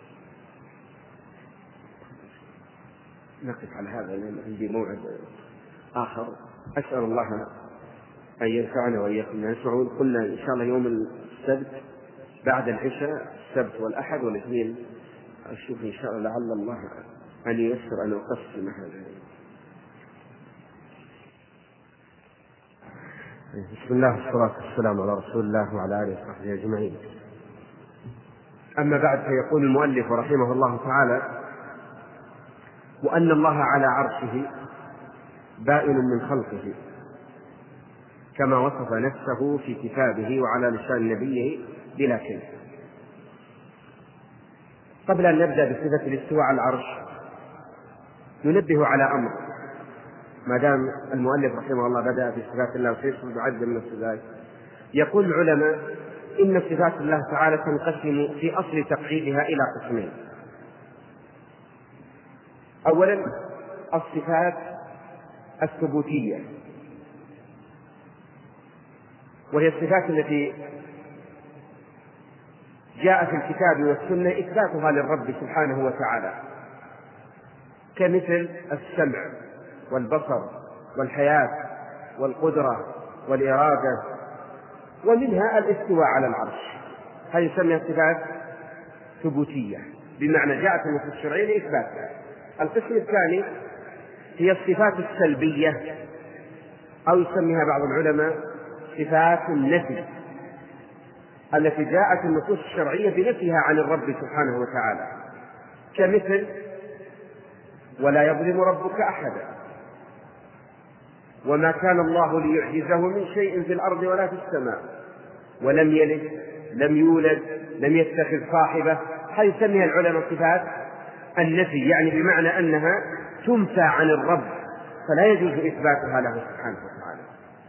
نقف على هذا لأن عندي موعد آخر. أسأل الله أن ينفعنا وإياكم نسمعون. قلنا إن شاء الله يوم السبت بعد العشاء، السبت والأحد والاثنين، أشوف إن شاء الله لعل الله أن ييسر أن أقسم هذا. بسم الله والصلاة والسلام على رسول الله وعلى آله وصحبه أجمعين. أما بعد، فيقول المؤلف رحمه الله تعالى: وأن الله على عرشه بائن من خلقه كما وصف نفسه في كتابه وعلى لسان نبيه بلا كيف. قبل أن نبدأ بصفة الاستواء على العرش ننبه على أمر، ما دام المؤلف رحمه الله بدأ بصفات الله وكيف بعد من الصفات. يقول العلماء إن صفات الله تعالى تنقسم في أصل تقعيدها إلى قسمين. أولا الصفات الثبوتية، وهي الصفات التي جاء في الكتاب والسنة إثباتها للرب سبحانه وتعالى، كمثل السمع والبصر والحياة والقدرة والإرادة، ومنها الاستواء على العرش. هذه يسمى صفات ثبوتية، بمعنى جاءت النصوص الشرعية لإثباتها. القسم الثاني هي الصفات السلبية، أو يسميها بعض العلماء صفات النفي، التي جاءت النصوص الشرعية بنفيها عن الرب سبحانه وتعالى، كمثل ولا يظلم ربك أحدا، وما كان الله ليعجزه من شيء في الأرض ولا في السماء، ولم يلد لم يولد لم يتخذ صاحبة. هذه يسميها العلماء صفات النفي، يعني بمعنى أنها تنفى عن الرب، فلا يجوز إثباتها له سبحانه وتعالى.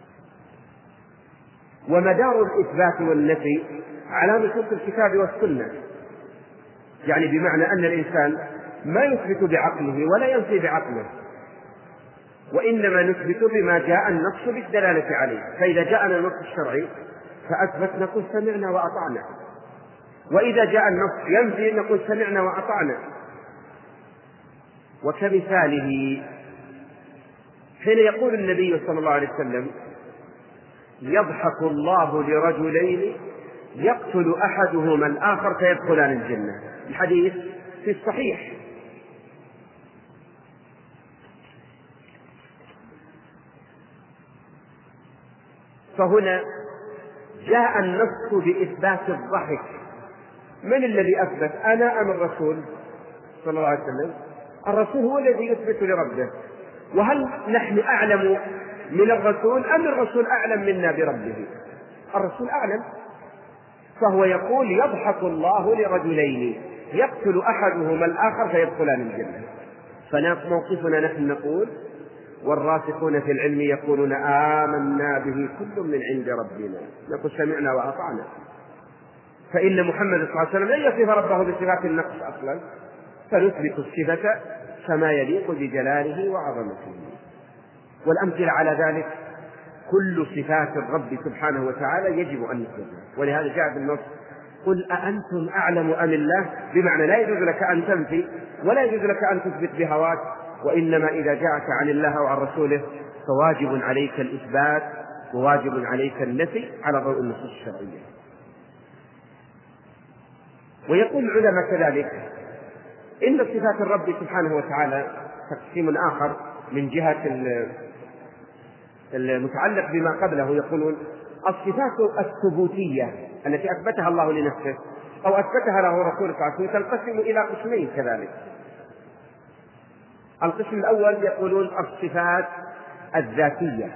ومدار الإثبات والنفي على نصوص الكتاب والسنة، يعني بمعنى أن الإنسان ما يثبت بعقله ولا ينفي بعقله، وإنما نثبت بما جاء النص بالدلالة عليه. فإذا جاءنا النص الشرعي فأثبت نقول سمعنا وأطعنا، وإذا جاء النص ينفي نقول سمعنا وأطعنا. وكمثاله حين يقول النبي صلى الله عليه وسلم يضحك الله لرجلين يقتل أحدهما الآخر فيدخلان الجنة، الحديث في الصحيح. فهنا جاء النص بإثبات الضحك. من الذي أثبت، أنا أم الرسول صلى الله عليه وسلم؟ الرسول هو الذي يثبت لربه. وهل نحن أعلم من الرسول أم الرسول أعلم منا بربه؟ الرسول أعلم، فهو يقول يضحك الله لرجلين يقتل أحدهما الآخر فيدخلان الجنة. فموقفنا نحن نقول والراسخون في العلم يقولون آمنا به كل من عند ربنا، نقول سمعنا وأطعنا. فإن محمد صلى الله عليه وسلم لن يصف ربه بصفات النقص أصلا، فنثبت الصفة كما يليق بجلاله وعظمته. والأمثلة على ذلك كل صفات الرب سبحانه وتعالى يجب أن نثبتها، ولهذا جاء بالنص قل أأنتم أعلم أم الله، بمعنى لا يجوز لك أن تنفي ولا يجوز لك أن تثبت بهواك، وإنما إذا جاءك عن الله وعن رسوله فواجب عليك الإثبات وواجب عليك النفي على ضوء النصوص الشرعية. ويقول العلماء كذلك إن صفات الرب سبحانه وتعالى تقسيم آخر من جهة المتعلق بما قبله. يقولون الصفات الثبوتية التي أثبتها الله لنفسه أو أثبتها له رسوله صلى الله عليه وسلم تنقسم إلى قسمين كذلك. القسم الأول يقولون الصفات الذاتية،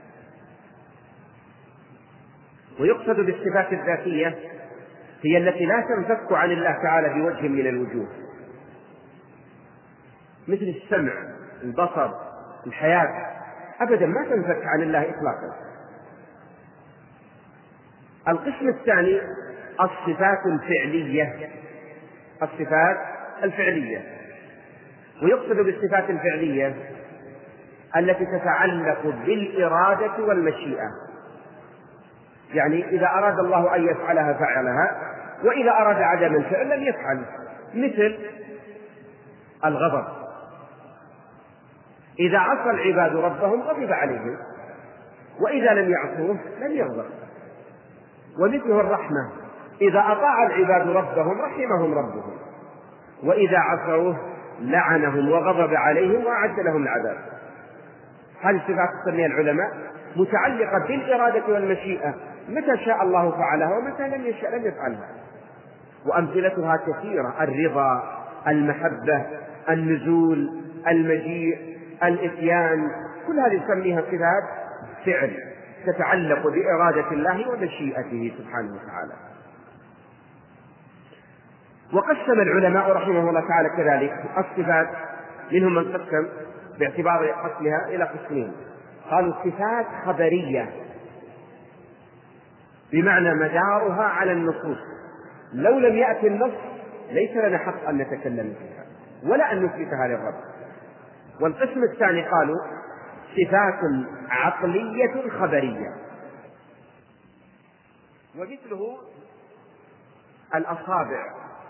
ويقصد بالصفات الذاتية هي التي لا تنفك عن الله تعالى بوجه من الوجوه، مثل السمع البصر الحياة، أبدا ما تنفك عن الله إطلاقا. القسم الثاني الصفات الفعلية، الصفات الفعلية، ويقصد بالصفات الفعلية التي تتعلق بالإرادة والمشيئة، يعني إذا أراد الله أن يفعلها فعلها، وإذا أراد عدم الفعل لم يفعل، مثل الغضب، إذا عصى العباد ربهم غضب عليهم، وإذا لم يعصوه لم يغضب. ومثله الرحمة، إذا أطاع العباد ربهم رحمهم ربهم، وإذا عصوه لعنهم وغضب عليهم وأعد لهم العذاب. هذه الصفات تسميها العلماء متعلقة بالإرادة والمشيئة، متى شاء الله فعلها ومتى لم يشاء لم يفعلها. وأمثلتها كثيرة: الرضا، المحبة، النزول، المجيء، الإتيان، كل هذه يسميها صفات فعل تتعلق بإرادة الله ومشيئته سبحانه وتعالى. وقسم العلماء رحمه الله تعالى كذلك الصفات، منهم من قسم باعتبار قسمها إلى قسمين، قالوا صفات خبرية بمعنى مدارها على النصوص. لو لم يأتي النص ليس لنا حق أن نتكلم فيها ولا أن نثبتها للرب. والقسم الثاني قالوا صفات عقلية خبرية، ومثله الأصابع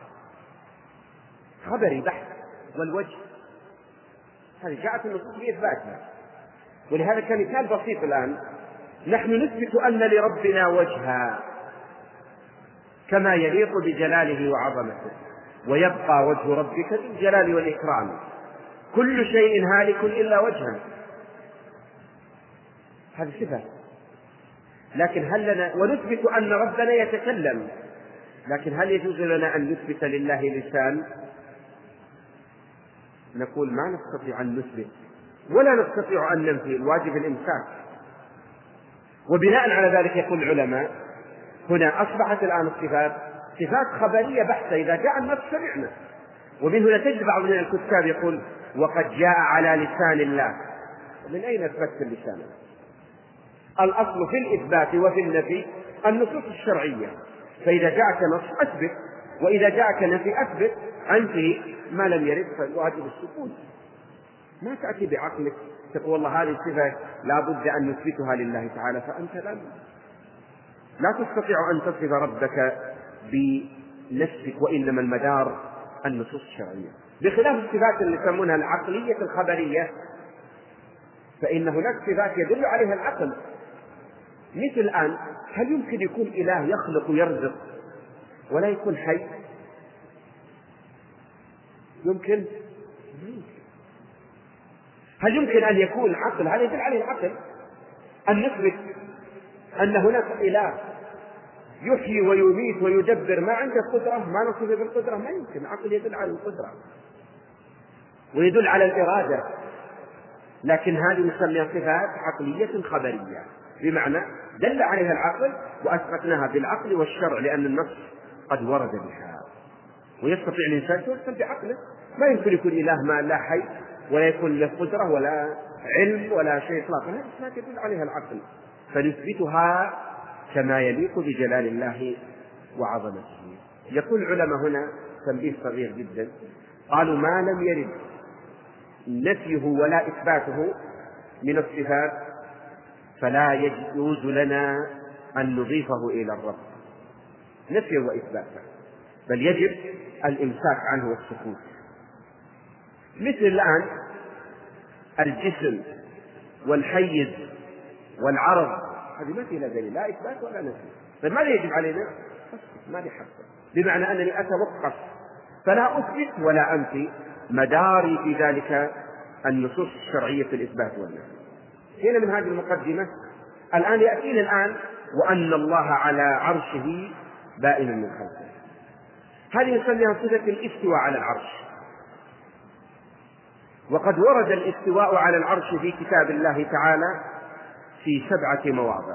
خبري بحت، والوجه هذه جاءت النصوص بإثباتها. ولهذا كمثال بسيط الآن نحن نثبت أن لربنا وجها كما يليق بجلاله وعظمته، ويبقى وجه ربك ذو الجلال والإكرام، كل شيء هالك إلا وجهه، هذه صفة. لكن هل لنا ونثبت أن ربنا يتكلم، لكن هل يجوز لنا أن نثبت لله لسان؟ نقول ما نستطيع أن نثبت ولا نستطيع أن ننفي، الواجب الإمساك. وبناء على ذلك يقول العلماء هنا أصبحت الآن الصفات صفات خبرية بحتة، إذا جاء النص سمعنا. ومن هنا تجد بعض من الكتاب يقول وقد جاء على لسان الله. من أين أثبتت اللسان؟ الأصل في الإثبات وفي النفي النصوص الشرعية، فإذا جاءك نص أثبت، وإذا جاءك نفي أثبت. أنفي ما لم يرد فالواجب السكوت، ما تأتي بعقلك تقول والله هذه الصفة لا بد أن نثبتها لله تعالى، فأنت لا تستطيع أن تصف ربك بنفسك، وإنما المدار النصوص الشرعية. بخلاف الصفات اللي يسمونها العقلية الخبرية، فإن هناك صفات يدل عليها العقل. مثل الآن هل يمكن يكون إله يخلق ويرزق ولا يكون حي؟ يمكن؟ هل يمكن أن يكون عقل؟ هذا يدل عليه العقل أن نثبت أن هناك إله يحيي ويميت ويدبر، ما عنده قدرة، ما نصف بالقدرة، ما يمكن. عقل يدل على القدرة ويدل على الإرادة، لكن هذه نسميها صفات عقلية خبرية، بمعنى دل عليها العقل وأثبتناها بالعقل والشرع، لأن النص قد ورد بها. ويستطيع الإنسان يوصل بعقله، ما يمكن يكون إله ما لا حي ولا يكون له قدرة ولا علم ولا شيء إطلاقا، هذه ما تدل عليها العقل، فنثبتها كما يليق بجلال الله وعظمته. يقول العلماء هنا تنبيه صغير جدا، قالوا ما لم يرد نفيه ولا إثباته من الصفات فلا يجوز لنا أن نضيفه إلى الرب نفيه وإثباته، بل يجب الإمساك عنه والسكوت. مثل الآن الجسم والحيز والعرض، هذه ما فيها دليل لا إثبات ولا نفي، فماذا يجب علينا؟ ما لي حق، بمعنى أنني أتوقف فلا أثبت ولا أنفي، مداري في ذلك النصوص الشرعية في الإثبات والنفي. هنا من هذه المقدمة الآن يأتينا وأن الله على عرشه بائن من خلقه، هذه نسميها صفة الاستواء على العرش. وقد ورد الاستواء على العرش في كتاب الله تعالى في 7 مواضع.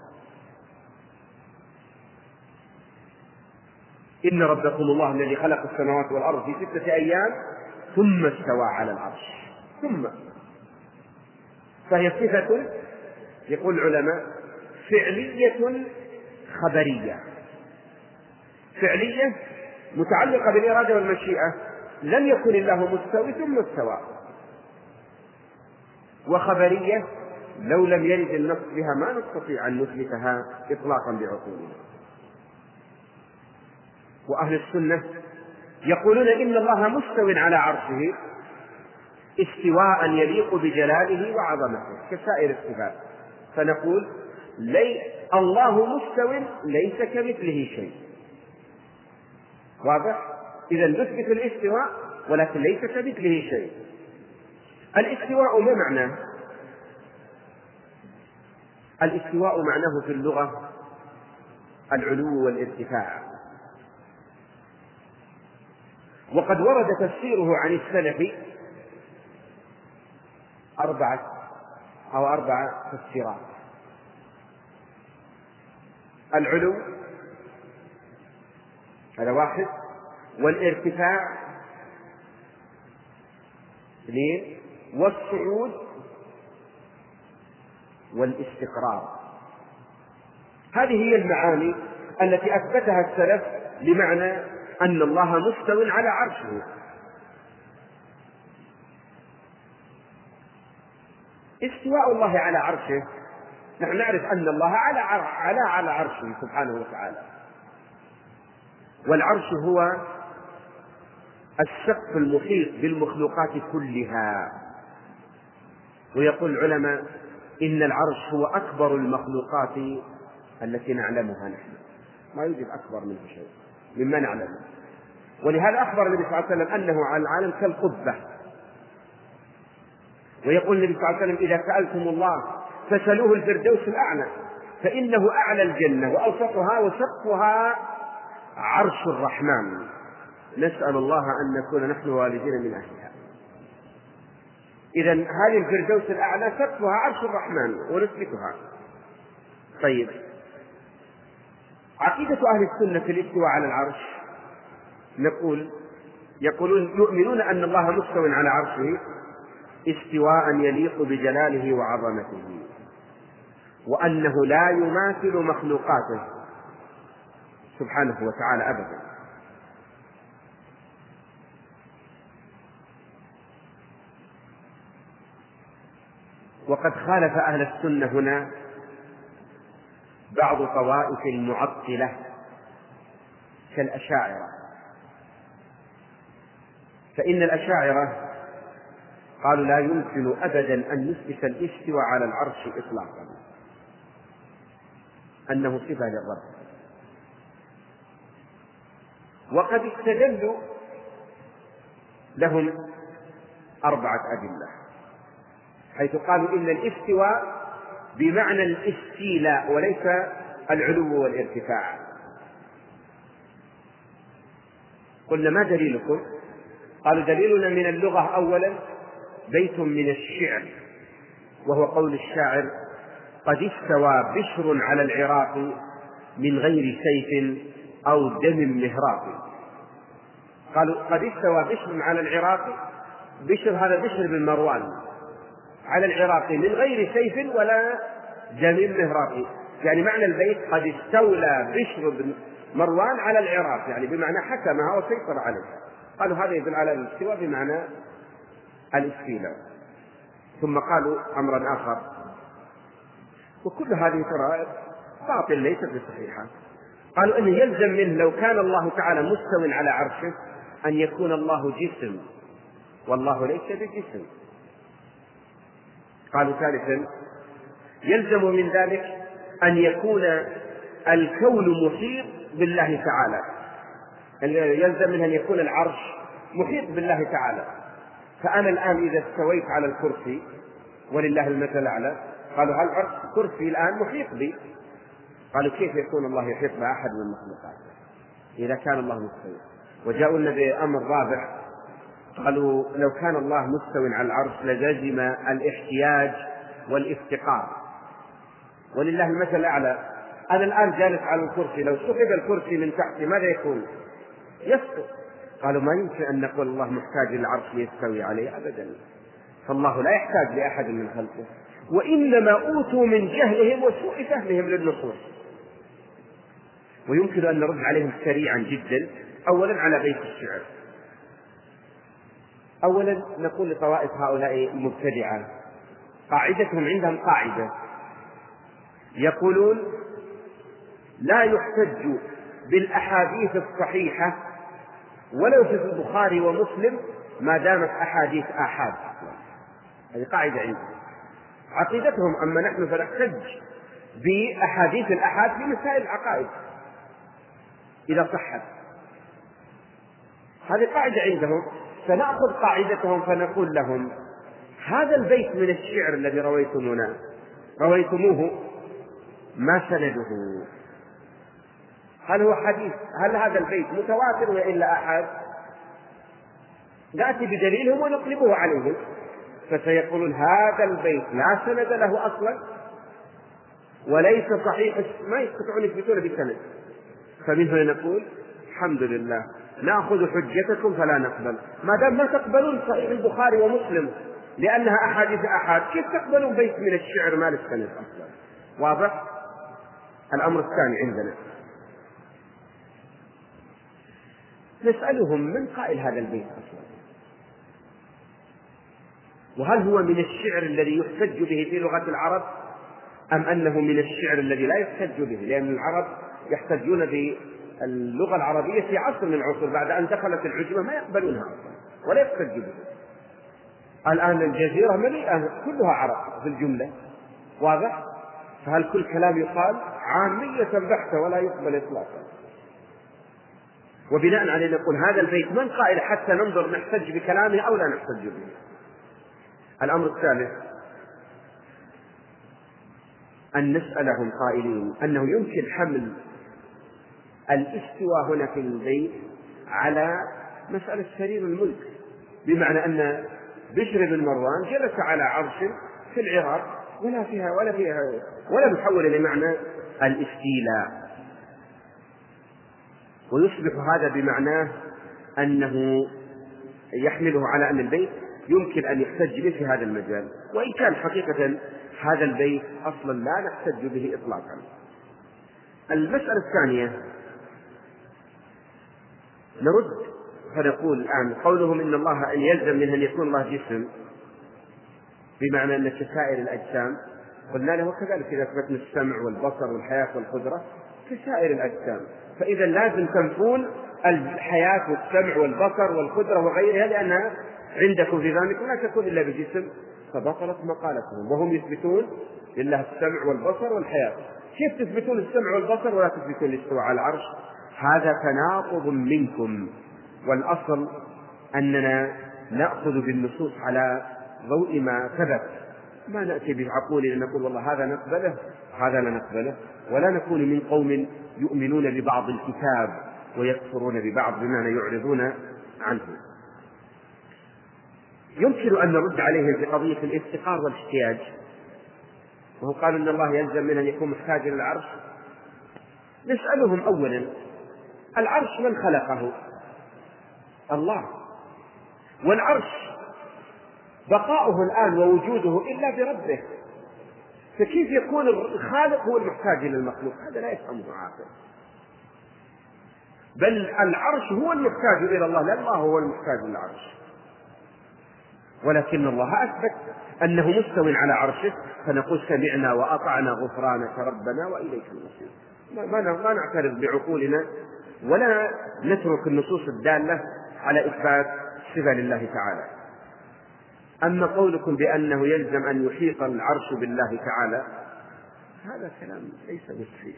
إن ربكم الله الذي خلق السماوات والأرض في 6 أيام ثم استوى على العرش. ثم فهي صفة يقول العلماء فعلية خبرية، فعلية متعلقة بالإرادة والمشيئة، لم يكن الله مستوي ثم استوى، وخبرية لو لم يرد النص بها ما نستطيع أن نثبتها إطلاقا بعقولنا. وأهل السنة يقولون إن الله مستو على عرشه استواء يليق بجلاله وعظمته كسائر الصفات، فنقول الله مستو ليس كمثله شيء. واضح؟ إذا نثبت الاستواء ولكن ليس كمثله شيء. الاستواء ما معناه؟ الاستواء معناه في اللغة العلو والارتفاع، وقد ورد تفسيره عن السلف 4 تفسيرات. العلو هذا 1، والارتفاع 2، والصعود والاستقرار. هذه هي المعاني التي أثبتها السلف لمعنى أن الله مستو على عرشه. استواء الله على عرشه، نحن نعرف أن الله على عرشه سبحانه وتعالى، والعرش هو السقف المحيط بالمخلوقات كلها. ويقول العلماء إن العرش هو أكبر المخلوقات التي نعلمها نحن، ما يوجد أكبر منه شيء مما نعلمه. ولهذا أخبر النبي صلى الله عليه وسلم أنه على العالم كالقبة. ويقول النبي صلى الله عليه وسلم إذا سألتم الله فسألوه الفردوس الأعلى فإنه أعلى الجنة وأوسطها وسقفها عرش الرحمن. نسأل الله أن نكون نحن والدين من أهلها. إذن هذه الفردوس الأعلى سقفها عرش الرحمن ونثبتها. طيب، عقيدة أهل السنة في الاستواء على العرش، يقولون يؤمنون أن الله مستو على عرشه استواء يليق بجلاله وعظمته، وأنه لا يماثل مخلوقاته سبحانه وتعالى أبدا. وقد خالف أهل السنة هنا بعض طوائف المعطلة كالأشاعرة، فإن الأشاعرة قالوا لا يمكن أبدا أن نثبت الاستواء على العرش إطلاقا، أنه صفة للرب. وقد استدلوا لهم 4 أدلة، حيث قالوا إن الاستواء بمعنى الاستيلاء وليس العلو والارتفاع. قلنا ما دليلكم؟ قالوا دليلنا من اللغة أولا بيت من الشعر، وهو قول الشاعر قد استوى بشر على العراق من غير سيف أو دم مهراق. قالوا قد استوى بشر على العراق، بشر هذا بشر بن مروان على العراق من غير سيف ولا دم مهراق، يعني معنى البيت قد استولى بشر بن مروان على العراق، يعني بمعنى حكمها وسيطر عليها. قالوا هذا يدل على الاستواء بمعنى الاستيلاء. ثم قالوا أمرا آخر، وكل هذه ترى باطل ليست بصحيحة. قالوا أنه يلزم منه لو كان الله تعالى مستو على عرشه أن يكون الله جسم، والله ليس بجسم. قالوا ثالثا يلزم من ذلك أن يكون الكون محيط بالله تعالى، يلزم منه أن يكون العرش محيط بالله تعالى. فأنا الآن إذا استويت على الكرسي ولله المثل الأعلى، قالوا هل العرش كرسي الآن محيط بي؟ قالوا كيف يكون الله يحيط بأحد من المخلوقات إذا كان الله مستوي؟ وجاءوا لنا بأمر رابع، قالوا لو كان الله مستوٍ على العرش لزم الاحتياج والافتقار، ولله المثل الأعلى. أنا الآن جالس على الكرسي، لو سحب الكرسي من تحتي ماذا يكون؟ يسقط. قالوا ما يمكن أن نقول الله محتاج للعرش يستوي عليه أبدا، فالله لا يحتاج لأحد من خلقه، وإنما أوتوا من جهلهم وسوء فهمهم للنصوص. ويمكن أن نرد عليهم سريعا جدا. أولا على بيت الشعر، أولا نقول لطوائف هؤلاء المبتدعة قاعدتهم عندهم قاعدة، يقولون لا يحتج بالأحاديث الصحيحة ولو في البخاري ومسلم ما دامت أحاديث آحاد. هذه قاعدة عندهم، عقيدتهم. أما نحن فنحتج بأحاديث الآحاد في مسائل العقائد إذا صحت. هذه قاعدة عندهم، فنأخذ قاعدتهم فنقول لهم هذا البيت من الشعر الذي رويتموه ما سنده؟ هل هو حديث؟ هل هذا البيت متواتر وإلا أحد؟ نأتي بدليلهم ونقلبه عليهم، فسيقولون هذا البيت لا سند له أصلا وليس صحيح، ما يستطيعون يثبتون بسند. فمن هنا نقول الحمد لله نأخذ حجتكم فلا نقبل. ما دام ما تقبلون صحيح البخاري ومسلم لأنها أحاديث أحاد، كيف تقبلون بيت من الشعر ما له سند أصلا؟ واضح؟ الأمر الثاني عندنا نسألهم من قائل هذا البيت أصلا، وهل هو من الشعر الذي يحتج به في لغة العرب أم أنه من الشعر الذي لا يحتج به؟ لأن العرب يحتجون باللغة العربية في عصر من العصور، بعد أن دخلت العجمة ما يقبلونها أصلا ولا يحتج به. الآن الجزيرة مليئة كلها عرب في الجملة، واضح؟ فهل كل كلام يقال عامية بحتة ولا يقبل إطلاقا؟ وبناء عليه نقول هذا البيت من قائل حتى ننظر نحتج بكلامه أو لا نحتج به. الأمر الثالث أن نسألهم قائلين أنه يمكن حمل الاستواء هنا في البيت على مسألة سرير الملك، بمعنى أن بشر بن مروان جلس على عرش في العراق ولا يحول إلى معنى الاستيلاء، ويصبح هذا بمعناه أنه يحمله على أن البيت يمكن أن يحتج به في هذا المجال، وإن كان حقيقة هذا البيت أصلا لا نحتج به إطلاقا. المسألة الثانية نرد فنقول الآن قولهم إن الله أن يلزم منه أن يكون الله جسم، بمعنى أن كسائر الأجسام، قلنا له كذلك إذا أثبتنا السمع والبصر والحياة والقدرة كسائر الأجسام، فإذا لازم تنفون الحياة والسمع والبصر والقدرة وغيرها لأنها عندكم في ذلك لا تكون إلا بجسم، فبطلت مقالتهم وهم يثبتون لله السمع والبصر والحياة. كيف تثبتون السمع والبصر ولا تثبتون الاستواء على العرش؟ هذا تناقض منكم، والأصل أننا نأخذ بالنصوص على ضوء ما ثبت، ما نأتي بعقولنا نقول والله هذا نقبله هذا لا نقبله، ولا نكون من قوم يؤمنون ببعض الكتاب ويكفرون ببعض بمعنى يعرضون عنه. يمكن أن نرد عليهم في قضية الافتقار والاحتياج، وهو قال إن الله يلزم من أن يكون محتاجا للعرش. نسألهم أولا العرش من خلقه؟ الله، والعرش بقاؤه الآن ووجوده إلا بربه، فكيف يكون الخالق هو المحتاج إلى المخلوق؟ هذا لا يفهمه عاقل، بل العرش هو المحتاج إلى الله، لا الله هو المحتاج للعرش، ولكن الله أثبت أنه مستوٍ على عرشه، فنقول سمعنا وأطعنا غفرانك ربنا وإليك المصير. ما نعترض بعقولنا ولا نترك النصوص الدالة على إثبات صفة لله تعالى. أما قولكم بأنه يلزم أن يحيط العرش بالله تعالى هذا كلام ليس بصحيح،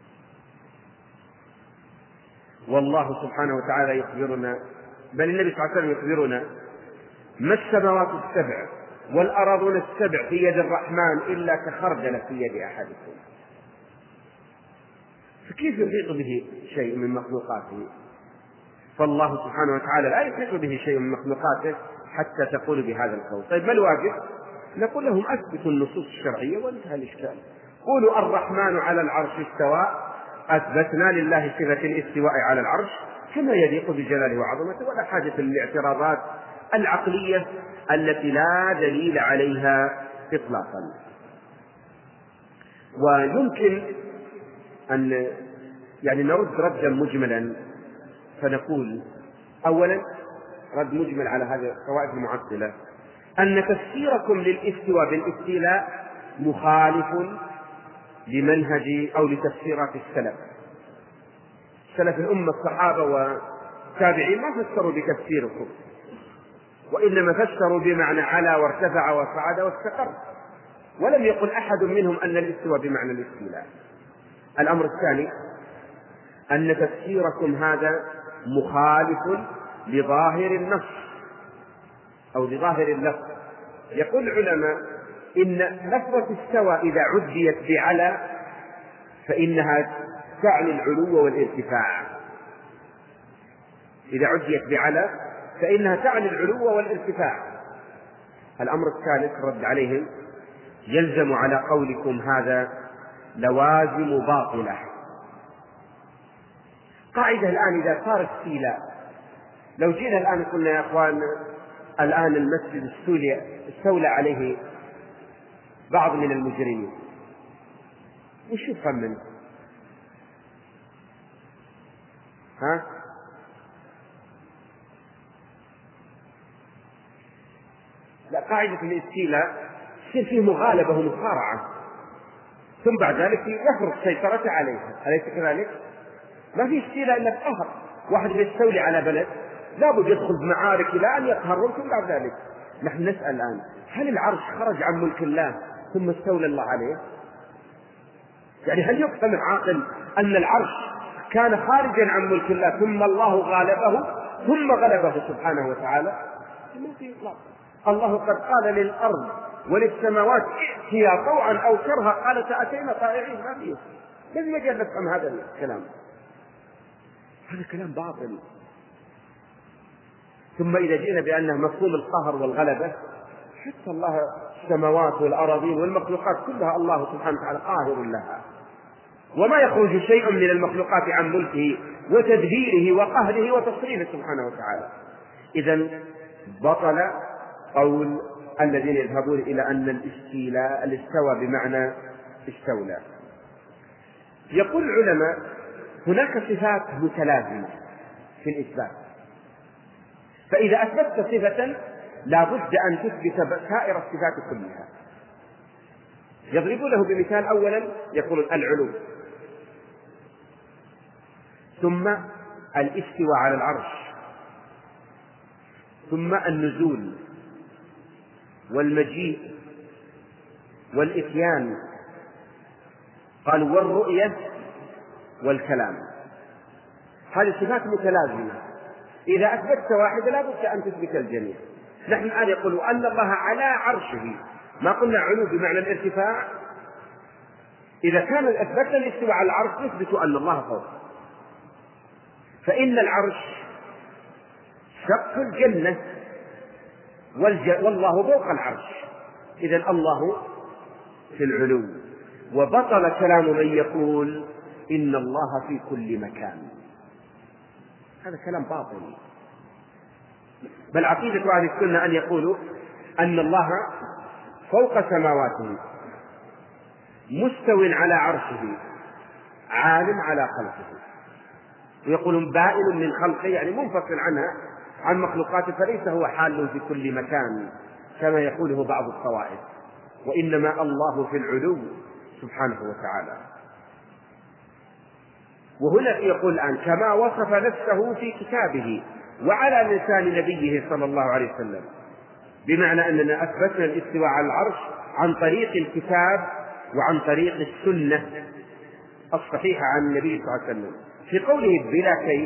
والله سبحانه وتعالى يخبرنا، بل النبي صلى الله عليه وسلم يخبرنا ما السماوات السبع والأراضون السبع في يد الرحمن إلا كخردل في يد أحدكم، فكيف يحيط به شيء من مخلوقاته؟ فالله سبحانه وتعالى لا يحيط به شيء من مخلوقاته حتى تقول بهذا القول. طيب ما الواجب؟ نقول لهم أثبتوا النصوص الشرعية وانتهى الإشكال. قولوا الرحمن على العرش استوى، أثبتنا لله صفة الاستواء على العرش كما يليق بجلاله وعظمته، ولا حاجة للاعتراضات العقلية التي لا دليل عليها إطلاقا. ويمكن أن نرد ردا مجملا، فنقول أولا رد مجمل على هذه القواعد المعطلة أن تفسيركم للاستواء بالاستيلاء مخالف لمنهج أو لتفسيرات السلف. سلف الأمة الصحابة والتابعين ما فسروا بتفسيركم، وإنما فسروا بمعنى على وارتفع وصعد واستقر، ولم يقل أحد منهم أن الاستواء بمعنى الاستيلاء. الأمر الثاني أن تفسيركم هذا مخالف لظاهر النص أو لظاهر اللفظ. يقول العلماء إن لفظة استوى إذا عديت بعلى فإنها تعني العلو والارتفاع، إذا عديت بعلى فإنها تعني العلو والارتفاع. الأمر الثالث رد عليهم يلزم على قولكم هذا لوازم باطلة. قاعدة الآن إذا صار استيلاء، لو جينا الآن قلنا يا أخوان الآن المسجد استولى عليه بعض من المجرمين، وش يفهم منه؟ ها؟ لا، قاعدة الاستيلاء يصير فيه مغالبة ومصارعة، ثم بعد ذلك يفرض سيطرته عليها، أليس كذلك؟ ما في استيلاء إلا بقهر. واحد يستولي على بلد لابد يدخل بمعارك إلى أن يقهرهم، ثم بعد ذلك. نحن نسأل الآن: هل العرش خرج عن ملك الله ثم استولى الله عليه؟ يعني هل يفهم عاقل أن العرش كان خارجا عن ملك الله ثم الله غالبه ثم غلبه سبحانه وتعالى؟ ما في إطلاق. الله قد قال للأرض وللسماوات ائتيا طوعا أو كرها قالتا أتينا طائعين. ما فيه، لازم مجال نفهم هذا الكلام. هذا كلام باطل. ثم إذا جئنا بأنه مفهوم القهر والغلبة، حتى الله السماوات والأراضين والمخلوقات كلها الله سبحانه وتعالى قاهر لها، وما يخرج شيء من المخلوقات عن ملكه وتدبيره وقهره وتصريفه سبحانه وتعالى. إذن بطل قول الذين يذهبون إلى أن الاستوى بمعنى استولى. يقول العلماء: هناك صفات متلازمة في الإثبات، فإذا أثبتت صفة لا بد أن تثبت سائر الصفات كلها. يضربونه بمثال: أولا يقول العلو، ثم الاستواء على العرش، ثم النزول والمجيء والإتيان، قالوا والرؤية والكلام. هذه صفات متلازمة، إذا أثبتت واحدة لا بد أن تثبت الجميع. نحن الآن يقول أن الله على عرشه، ما قلنا علو بمعنى الارتفاع. إذا كان أثبتنا الاستواء على العرش نثبت أن الله فوق، فإن العرش سقف الجنة والله فوق العرش، إذن الله في العلو. وبطل كلام من يقول إن الله في كل مكان، هذا كلام باطل. بل عقيدة أهل السنة أن يقولوا أن الله فوق سماواته، مستو على عرشه، عالم على خلقه. ويقولون بائن من خلقه، يعني منفصل عنها عن مخلوقاته، فليس هو حال في كل مكان كما يقوله بعض الطوائف، وإنما الله في العلو سبحانه وتعالى. وهنا يقول الآن: كما وصف نفسه في كتابه وعلى لسان نبيه صلى الله عليه وسلم، بمعنى أننا أثبتنا الاستواء على العرش عن طريق الكتاب وعن طريق السنة الصحيحة عن النبي صلى الله عليه وسلم. في قوله بلا كيف،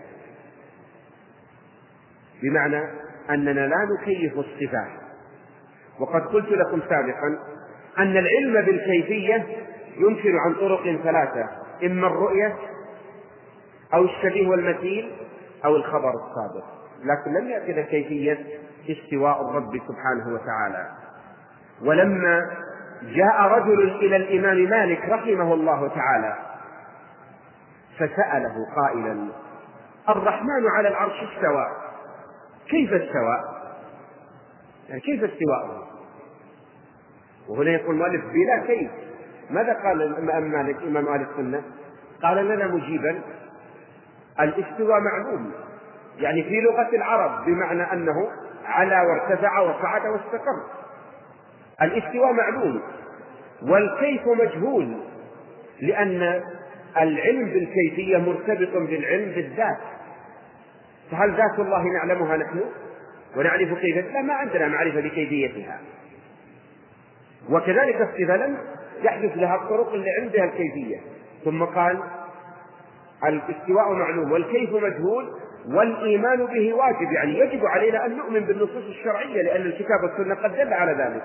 بمعنى أننا لا نكيف الصفات. وقد قلت لكم سابقا أن العلم بالكيفية يمكن عن طرق ثلاثة: إما الرؤية أو الشبيه والمثيل أو الخبر الصادق، لكن لم يأتي كيفية استواء الرب سبحانه وتعالى. ولما جاء رجل إلى الإمام مالك رحمه الله تعالى فسأله قائلا: الرحمن على العرش استوى، كيف استوى؟ يعني كيف استواءه؟ وهنا يقول مالك بلا كيف. ماذا قال الإمام مالك إمام أهل السنة؟ قال لنا مجيبا: الاستواء معلوم، يعني في لغة العرب بمعنى أنه علا وارتفع وصعد واستقر. الاستواء معلوم، والكيف مجهول، لأن العلم بالكيفية مرتبط بالعلم بالذات. فهل ذات الله نعلمها نحن ونعرف كيف؟ لا، ما عندنا معرفة بكيفيتها. وكذلك الصفة لم يحدث لها الطرق اللي عندها الكيفية. ثم قال: الاستواء معلوم والكيف مجهول والإيمان به واجب، يعني يجب علينا أن نؤمن بالنصوص الشرعية لأن الكتاب والسنة قد دل على ذلك.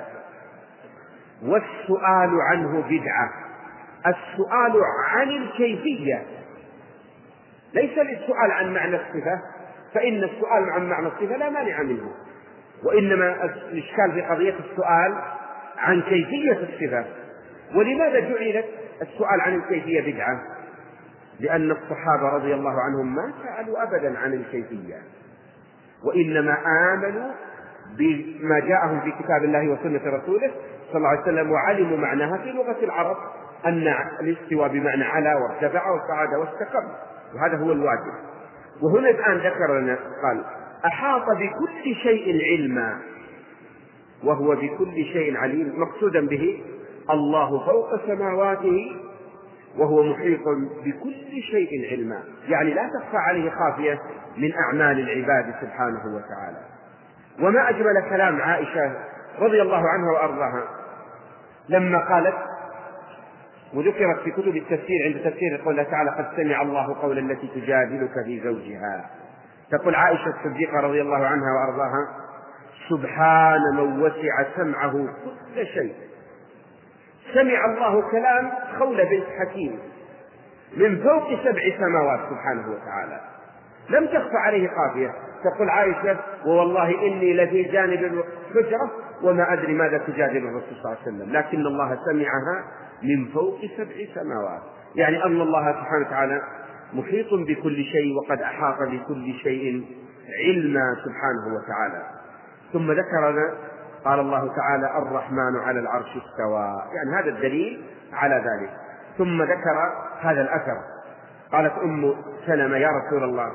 والسؤال عنه بدعة. السؤال عن الكيفية، ليس للسؤال عن معنى الصفة، فإن السؤال عن معنى الصفة لا مانع منه، وإنما الإشكال في قضية السؤال عن كيفية الصفة. ولماذا جعل السؤال عن الكيفية بدعة؟ لأن الصحابة رضي الله عنهم ما سألوا أبدا عن الكيفية، وإنما آمنوا بما جاءهم في كتاب الله وسنة رسوله صلى الله عليه وسلم، وعلموا معناها في لغة العرب أن الاستواء بمعنى علا وارتفع وصعد واستقر. وهذا هو الواجب. وهنا الآن ذكر لنا قال أحاط بكل شيء علما وهو بكل شيء عليم، مقصودا به الله فوق سماواته وهو محيط بكل شيء علما، يعني لا تخفى عليه خافية من أعمال العباد سبحانه وتعالى. وما أجمل كلام عائشة رضي الله عنها وأرضاها لما قالت، وذكرت في كتب التفسير عند تفسير قوله تعالى قد سمع الله قول التي تجادلك في زوجها، تقول عائشة الصديقة رضي الله عنها وأرضاها سبحان من وسع سمعه كل شيء. سمع الله كلام خولة بنت حكيم من فوق 7 سماوات سبحانه وتعالى، لم تخفى عليه خافية. تقول عائشة ووالله إني لفي جانب الحجرة وما أدري ماذا تجادل الرسول صلى الله عليه وسلم، لكن الله سمعها من فوق 7 سماوات، يعني أن الله سبحانه وتعالى محيط بكل شيء وقد أحاط بكل شيء علما سبحانه وتعالى. ثم ذكرنا قال الله تعالى الرحمن على العرش استوى، يعني هذا الدليل على ذلك. ثم ذكر هذا الأثر، قالت أم سلمة يا رسول الله،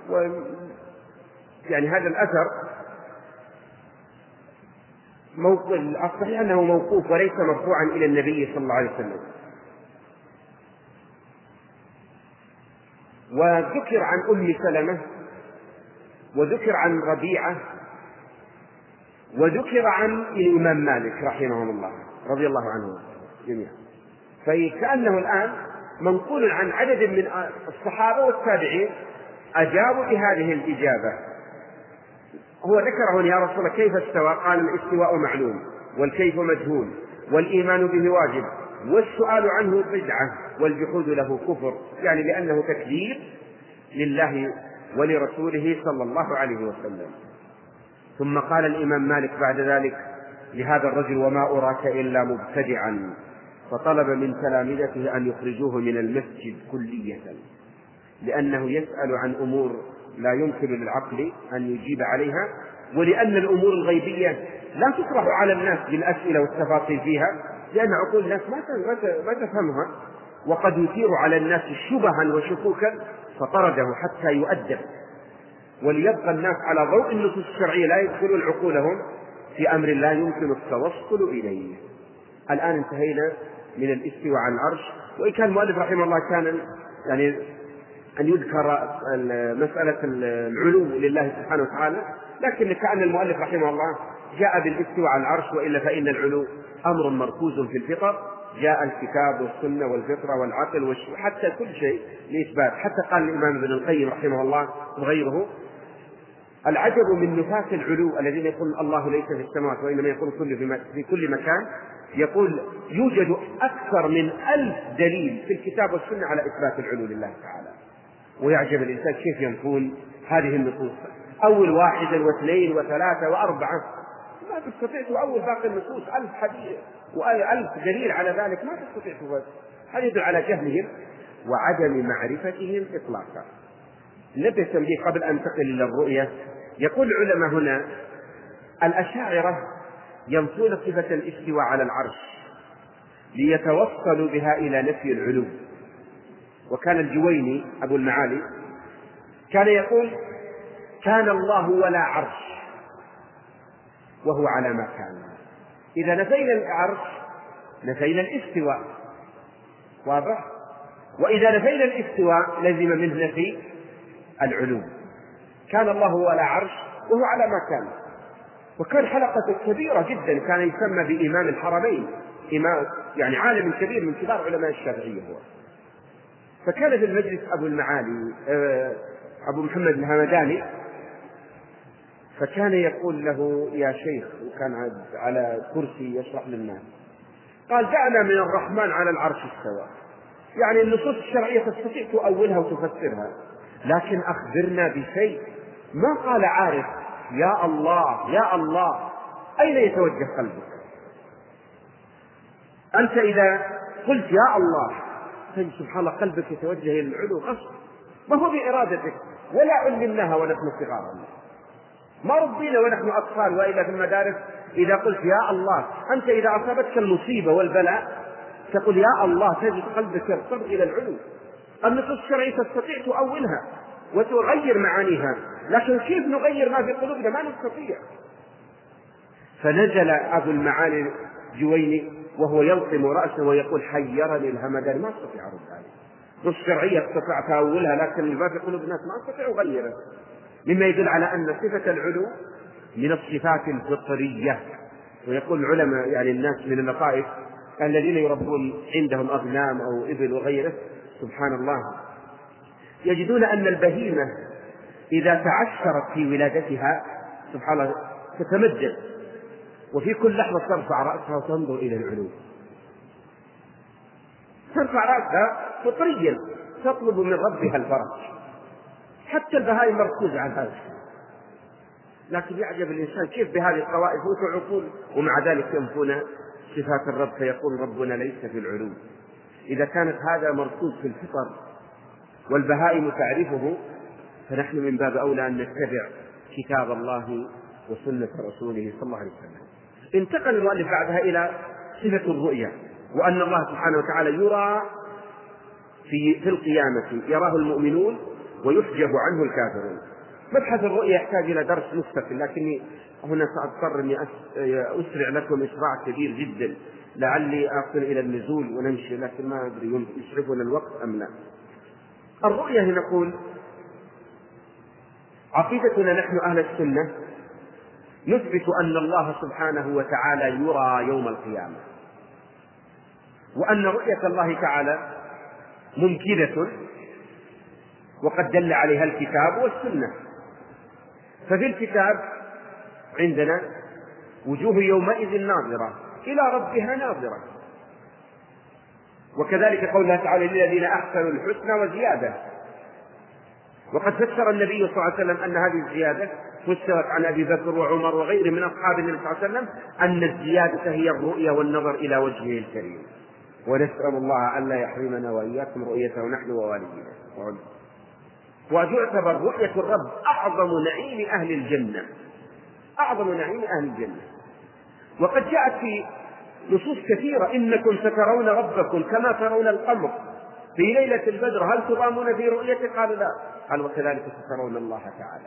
يعني هذا الأثر الصحيح أنه موقوف وليس مرفوعا إلى النبي صلى الله عليه وسلم. وذكر عن أم سلمة وذكر عن ربيعة وذكر عن الإمام مالك رحمه الله رضي الله عنه جميعا، فكأنه الآن منقول عن عدد من الصحابة والتابعين أجابوا بهذه الإجابة. هو ذكره يا رسول الله كيف استوى؟ قال الاستواء معلوم والكيف مجهول والإيمان به واجب والسؤال عنه بدعة والجحود له كفر، يعني لأنه تكذيب لله ولرسوله صلى الله عليه وسلم. ثم قال الإمام مالك بعد ذلك لهذا الرجل وما أراك إلا مبتدعا، فطلب من تلامذته أن يخرجوه من المسجد كلية، لأنه يسأل عن أمور لا يمكن للعقل أن يجيب عليها، ولأن الأمور الغيبية لا تطرح على الناس بالأسئلة والتفاصيل فيها، لأن عقول الناس ما تفهمها، وقد يثير على الناس شبها وشكوكا، فطرده حتى يؤدب وليبقى الناس على ضوء النصوص الشرعية لا يدخلون عقولهم في أمر لا يمكن التوصل إليه. الآن انتهينا من الاستواء على العرش، وإن كان المؤلف رحمه الله كان يعني أن يذكر مسألة العلو لله سبحانه وتعالى، لكن كأن المؤلف رحمه الله جاء بالاستواء على العرش، وإلا فإن العلو أمر مركوز في الفطر، جاء الكتاب والسنة والفطرة والعقل وحتى كل شيء لإثبات. حتى قال الإمام ابن القيم رحمه الله وغيره العجب من نفاة العلو الذين يقول الله ليس في السماوات وإنما يكون في كل مكان، يقول يوجد أكثر من 1000 دليل في الكتاب والسنة على إثبات العلو لله تعالى، ويعجب الإنسان كيف ينفون هذه النصوص أول 1 و2 و3 و4، ما تستطيع تؤول باقي النصوص 1000 حديث و1000 دليل على ذلك، ما تستطيع تؤول. هذا يدل على جهلهم وعدم معرفتهم إطلاقا. نبدأ التنبيه قبل أن ننتقل إلى الرؤية. يقول العلماء هنا الأشاعرة ينفون صفة الاستواء على العرش ليتوصلوا بها إلى نفي العلو. وكان الجويني أبو المعالي كان يقول كان الله ولا عرش وهو على ما كان. إذا نفينا العرش نفينا الاستواء، واضح؟ وإذا نفينا الاستواء لزم منه نفي العلو. كان الله ولا عرش وهو على ما كان. وكان حلقة كبيرة جدا، كان يسمى بإمام الحرمين، إمام يعني عالم كبير من كبار علماء الشافعية هو. فكان في المجلس أبو المعالي أبو محمد الهمداني، فكان يقول له يا شيخ، وكان على كرسي يشرح للناس، قال دعنا من الرحمن على العرش استوى، يعني النصوص الشرعية تستطيع تؤولها وتفسرها، لكن أخبرنا بشيء. ما قال عارف يا الله يا الله، أين يتوجه قلبك؟ أنت إذا قلت يا الله سبحان الله قلبك يتوجه إلى العلو غصب، ما هو بإرادتك، ولا علمناها ونحن صغار، ما ربينا ونحن أطفال. وإلا في المدارس إذا قلت يا الله، أنت إذا أصابتك المصيبة والبلاء تقول يا الله، تجد قلبك يرتبط إلى العلو. النصوص الشرعية تستطيع تؤولها وتغير معانيها، لكن كيف نغير ما في قلوبنا؟ ما نستطيع. فنزل أبو المعالي الجويني وهو يلطم رأسه ويقول حيرني الهمدان، ما استطيع أرد عليه. نص شرعية استطاع تأولها، لكن ما في قلوب الناس ما استطيع أغيرها، مما يدل على أن صفة العلو من الصفات الفطرية. ويقول العلماء يعني الناس من اللطائف الذين يربون عندهم أغنام أو إبل وغيره، سبحان الله، يجدون أن البهيمة إذا تعثرت في ولادتها سبحان الله تتمجد، وفي كل لحظة ترفع رأسها وتنظر إلى العلو، ترفع رأسها فطريا تطلب من ربها الفرج. حتى البهائم مركوزة عن هذا، لكن يعجب الإنسان كيف بهذه الطوائف وعقول ومع ذلك ينفون صفات الرب، فيقول ربنا ليس في العلو. إذا كانت هذا مركوز في الفطر والبهائم تعرفه، فنحن من باب أولى أن نتبع كتاب الله وسنة رسوله صلى الله عليه وسلم. انتقل المؤلف بعدها إلى صفة الرؤيا، وأن الله سبحانه وتعالى يرى في القيامة، يراه المؤمنون ويحجب عنه الكافرون. مبحث الرؤيا يحتاج إلى درس مستقل، لكني هنا سأضطر أني أسرع لكم إسراع كبير جدا لعلي أصل إلى النزول ونمشي، لكن ما أدري يسعفنا الوقت أم لا. الرؤيا نقول عقيدتنا نحن أهل السنة نثبت أن الله سبحانه وتعالى يرى يوم القيامة، وأن رؤية الله تعالى ممكنة وقد دل عليها الكتاب والسنة. ففي الكتاب عندنا وجوه يومئذ ناظرة إلى ربها ناظرة، وكذلك قول الله تعالى للذين أحسنوا الحسنى وزيادة. وقد فسر النبي صلى الله عليه وسلم أن هذه الزيادة فسرت عن أبي بكر وعمر وغيرهم من أصحاب النبي صلى الله عليه وسلم أن الزيادة هي الرؤية والنظر إلى وجهه الكريم، ونسأل الله أن لا يحرمنا وإياكم رؤيته نحن ووالدينا. وتعتبر رؤية الرب أعظم نعيم أهل الجنة، أعظم نعيم أهل الجنة. وقد جاءت في نصوص كثيرة إنكم سترون ربكم كما ترون القمر في ليلة البدر هل تضامون في رؤيته؟ قالوا لا، قال وكذلك سترون الله تعالى.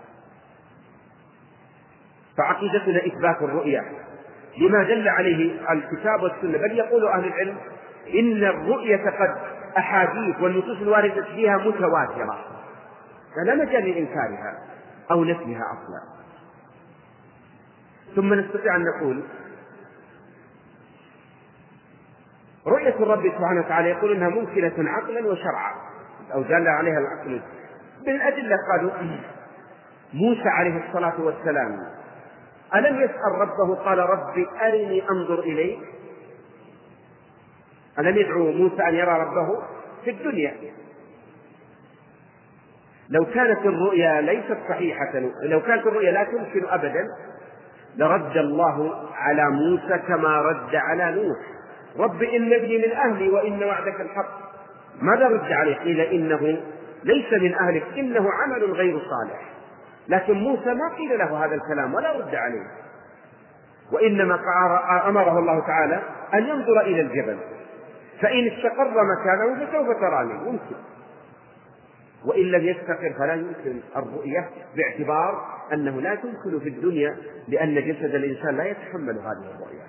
فعقيدتنا إثبات الرؤيا لما دل عليه الكتاب والسنة، بل يقول أهل العلم إن الرؤية قد أحاديث والنصوص الواردة فيها متواترة، فلا مجال لإنكارها أو نفيها أصلا. ثم نستطيع أن نقول رؤية الرب سبحانه وتعالى يقول إنها ممكنة عقلا وشرعا، أو دل عليها العقل بالأدلة. قالوا موسى عليه الصلاة والسلام ألم يسأل ربه قال ربي أرني أنظر إليك؟ ألم يدعو موسى أن يرى ربه في الدنيا؟ لو كانت الرؤيا ليست صحيحة، لو كانت الرؤيا لا تمكن أبدا لرد الله على موسى كما رد على نوح رب إن ابني من أهلي وإن وعدك الحق. ماذا رد عليه؟ قيل إنه ليس من أهلك إنه عمل غير صالح. لكن موسى ما قيل له هذا الكلام ولا رد عليه، وإنما أمره الله تعالى أن ينظر إلى الجبل فإن استقر مكانه فسوف تراني، يمكن، وإن لم يستقر فلا يمكن الرؤية، باعتبار أنه لا تمكن في الدنيا لأن جسد الإنسان لا يتحمل هذه الرؤية.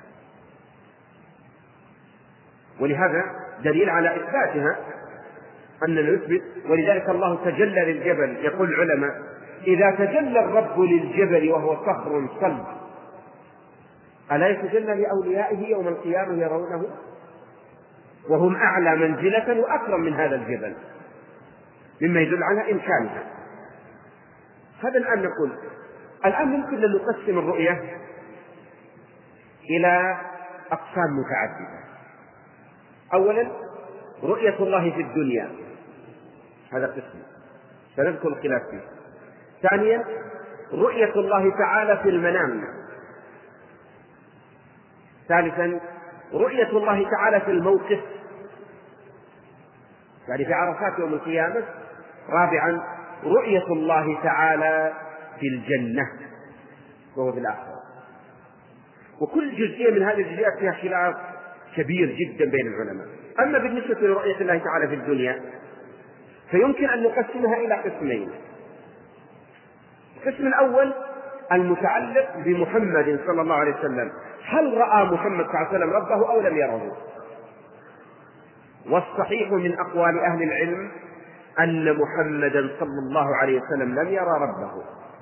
ولهذا دليل على إثباتها أننا نثبت. ولذلك الله تجلى للجبل، يقول العلماء إذا تجلى الرب للجبل وهو صخر صلب ألا يتجلى لأوليائه يوم القيامة يرونه وهم أعلى منزلة وأكرم من هذا الجبل، مما يدل على إمكانها. هذا الآن نقول الآن ممكن أن نقسم الرؤية إلى أقسام متعددة. أولا رؤية الله في الدنيا، هذا قسم سنذكر الخلاف فيه. ثانيا رؤية الله تعالى في المنام. ثالثا رؤية الله تعالى في الموقف، يعني في عرفات يوم القيامة. رابعا رؤية الله تعالى في الجنة وهو في الآخرة. وكل جزئية من هذه الجزئيات فيها خلاف كبير جدا بين العلماء. أما بالنسبة لرؤية الله تعالى في الدنيا فيمكن أن نقسمها إلى قسمين. القسم الأول المتعلق بمحمد صلى الله عليه وسلم، هل رأى محمد صلى الله عليه وسلم ربه أو لم يره؟ والصحيح من أقوال أهل العلم أن محمدا صلى الله عليه وسلم لم يرى ربه،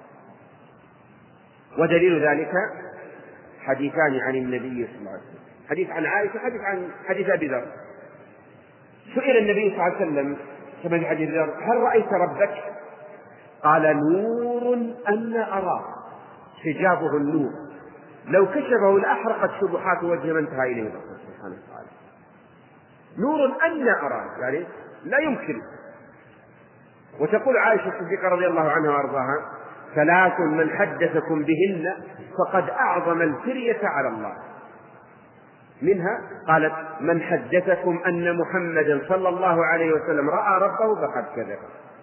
ودليل ذلك حديثان عن النبي صلى الله عليه وسلم، حديث عن عائشة، حديث أبي ذر. سئل النبي صلى الله عليه وسلم كما في حديث ذر: هل رأيت ربك؟ قال: نور أن أراه، حجابه النور، لو كشفه لأحرقت شبهات وجه من انتهى إليه الله سبحانه وتعالى. نور أن أراه يعني لا يمكن. وتقول عائشة الصديقة رضي الله عنها وأرضاها: ثلاث من حدثكم بهن فقد أعظم الفرية على الله. منها قالت: من حدثكم أن محمدا صلى الله عليه وسلم رأى ربه فقد كذب.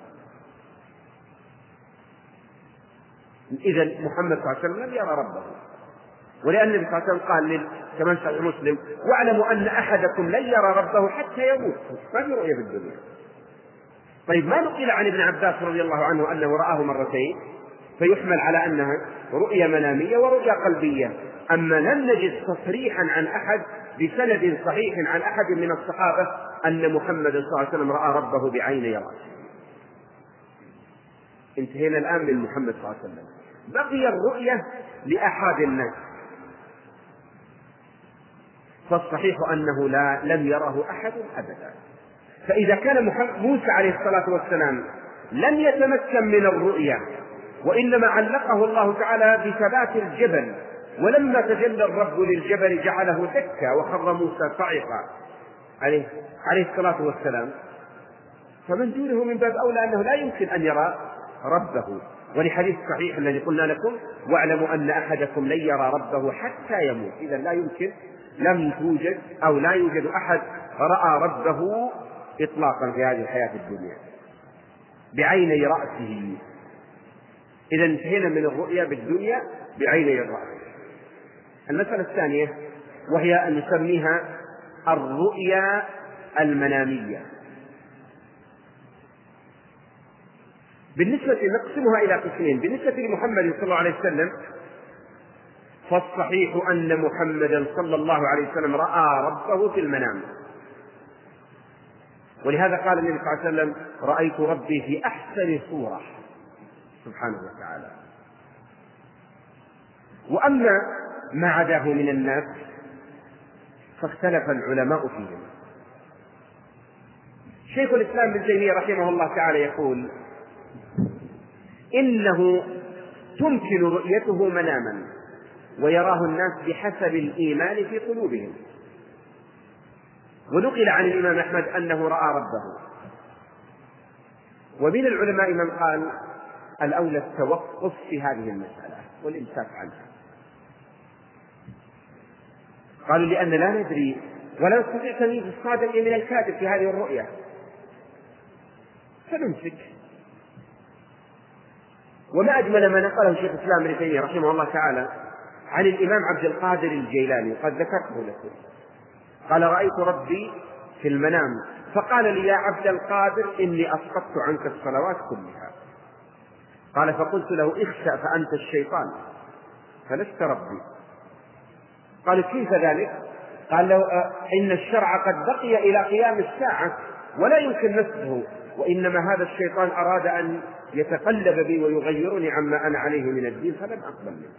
إذا محمد صلى الله عليه وسلم لم يرى ربه، ولأن النبي صلى الله عليه وسلم قال كما في صحيح مسلم: واعلموا أن أحدكم لن يرى ربه حتى يموت، ما في رؤية في الدنيا. طيب ما نقل عن ابن عباس رضي الله عنه أنه رآه مرتين، فيحمل على أنها رؤية منامية ورؤية قلبية. أما لم نجد تصريحا عن أحد بسند صحيح عن أحد من الصحابة أن محمد صلى الله عليه وسلم رأى ربه بعيني رأسه. انتهينا الآن من محمد صلى الله عليه وسلم. بقي الرؤية لأحد الناس، فالصحيح أنه لم يره أحد أبدا. فإذا كان موسى عليه الصلاة والسلام لم يتمكن من الرؤية، وإنما علقه الله تعالى بثبات الجبل، ولما تجلى الرب للجبل جعله دكا وخر موسى صعقا عليه الصلاة والسلام، فمن دونه من باب أولى أنه لا يمكن أن يرى ربه. ولحديث صحيح الذي قلنا لكم: واعلموا أن أحدكم لن يرى ربه حتى يموت. إذا لا يمكن، لم توجد أو لا يوجد أحد رأى ربه إطلاقا في هذه الحياة الدنيا بعيني رأسه. إذا انتهينا من الرؤيا بالدنيا بعيني الرأس. المسألة الثانية وهي أن نسميها الرؤيا المنامية. بالنسبة نقسمها إلى قسمين. بالنسبة لمحمد صلى الله عليه وسلم فالصحيح أن محمدا صلى الله عليه وسلم رأى ربه في المنام، ولهذا قال النبي صلى الله عليه وسلم: رأيت ربي في أحسن صورة سبحانه وتعالى. وأما ما عداه من الناس فاختلف العلماء فيهم. شيخ الإسلام ابن تيمية رحمه الله تعالى يقول: إنه تمكن رؤيته مناما ويراه الناس بحسب الإيمان في قلوبهم. ونقل عن الإمام أحمد أنه رأى ربه. ومن العلماء من قال الأولى التوقف في هذه المسألة والإمساك عنها. قالوا: لأن لا ندري ولا نستطيع تمييز الصادق من الكاذب في هذه الرؤية، فنمسك. وما أجمل ما نقله شيخ الإسلام ابن تيمية رحمه الله تعالى عن الإمام عبد القادر الجيلاني، قد ذكرته لكم. قال: رأيت ربي في المنام فقال لي: يا عبد القادر إني أسقطت عنك الصلوات كلها. قال: فقلت له: اخشى فأنت الشيطان فلست ربي. قال: كيف ذلك؟ قال له: إن الشرع قد بقي إلى قيام الساعة ولا يمكن نسبه، وإنما هذا الشيطان أراد أن يتقلب بي ويغيرني عما أنا عليه من الدين فلم أقبل منه.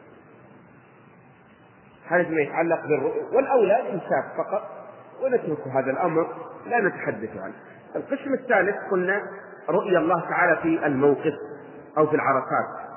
هذا ما يتعلق بالرؤية، والأولى الإمساك فقط ونترك هذا الأمر لا نتحدث عنه. القسم الثالث قلنا رؤيا الله تعالى في الموقف أو في العرفات.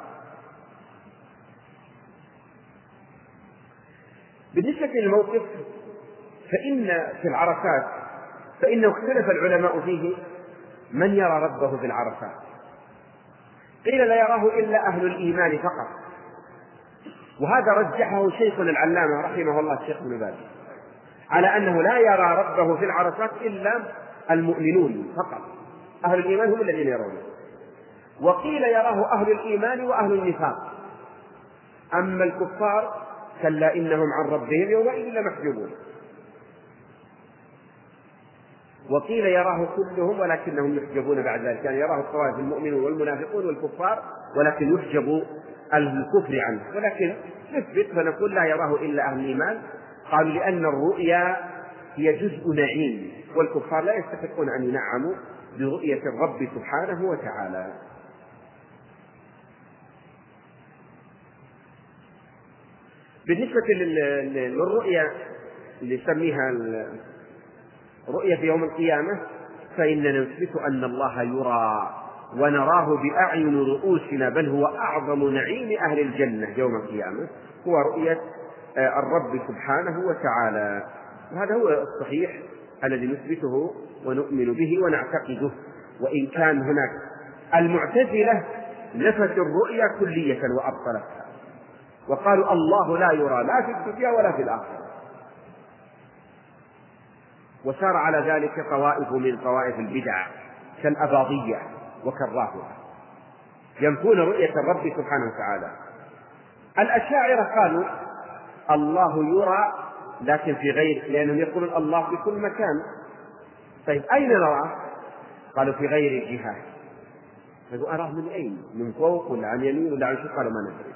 بالنسبة للموقف فإن في العرفات فإنه اختلف العلماء فيه من يرى ربه في العرفات. قيل لا يراه إلا أهل الإيمان فقط، وهذا رجحه شيخنا العلامة رحمه الله الشيخ ابن باز على أنه لا يرى ربه في العرفات إلا المؤمنون فقط، أهل الإيمان هم الذين يرونه. وقيل يراه أهل الإيمان وأهل النفاق، أما الكفار كلا إنهم عن ربهم يومئذ لمحجوبون. وقيل يراه كلهم ولكنهم يحجبون بعد ذلك، يعني يراه الطوائف المؤمنون والمنافقون والكفار ولكن يحجب الكفر عنه. ولكن نثبت فنقول لا يراه إلا أهل الإيمان. قالوا لأن الرؤيا هي جزء نعيم، والكفار لا يستحقون أن ينعموا برؤية الرب سبحانه وتعالى. بالنسبة للرؤيا اللي يسميها رؤية في يوم القيامة، فإننا نثبت أن الله يرى ونراه بأعين رؤوسنا، بل هو أعظم نعيم أهل الجنة يوم القيامة هو رؤية الرب سبحانه وتعالى. وهذا هو الصحيح الذي نثبته ونؤمن به ونعتقده. وإن كان هناك المعتزلة نفت الرؤيا كلية وأبطلتها وقالوا الله لا يرى لا في الدنيا ولا في الآخرة، وسار على ذلك طوائف من طوائف البدع كالأباضية وكالرافضة ينفون رؤية الرب سبحانه وتعالى. الأشاعرة قالوا الله يرى لكن في غير، لأنهم يقولون الله في كل مكان. طيب أين نراه؟ قالوا في غير الجهة. قالوا أراه من أين؟ من فوق ولا عن يمين ولا عن شمال؟ قالوا ما ندري.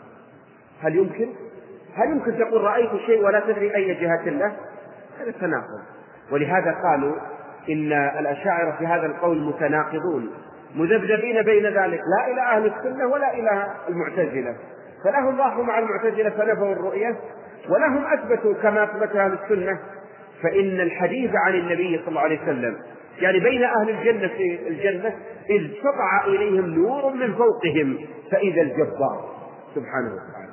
هل يمكن تقول رأيت شيء ولا تدري أي جهة له؟ هذا تناقض. ولهذا قالوا إن الأشاعرة في هذا القول متناقضون مذبذبين بين ذلك، لا إلى أهل السنة ولا إلى المعتزلة. فلهم راحوا مع المعتزلة فنفوا الرؤية، ولهم أثبتوا كما أثبت أهل السنة. فإن الحديث عن النبي صلى الله عليه وسلم يعني بين أهل الجنة في الجنة إذ سطع إليهم نور من فوقهم فإذا الجبار سبحانه وتعالى.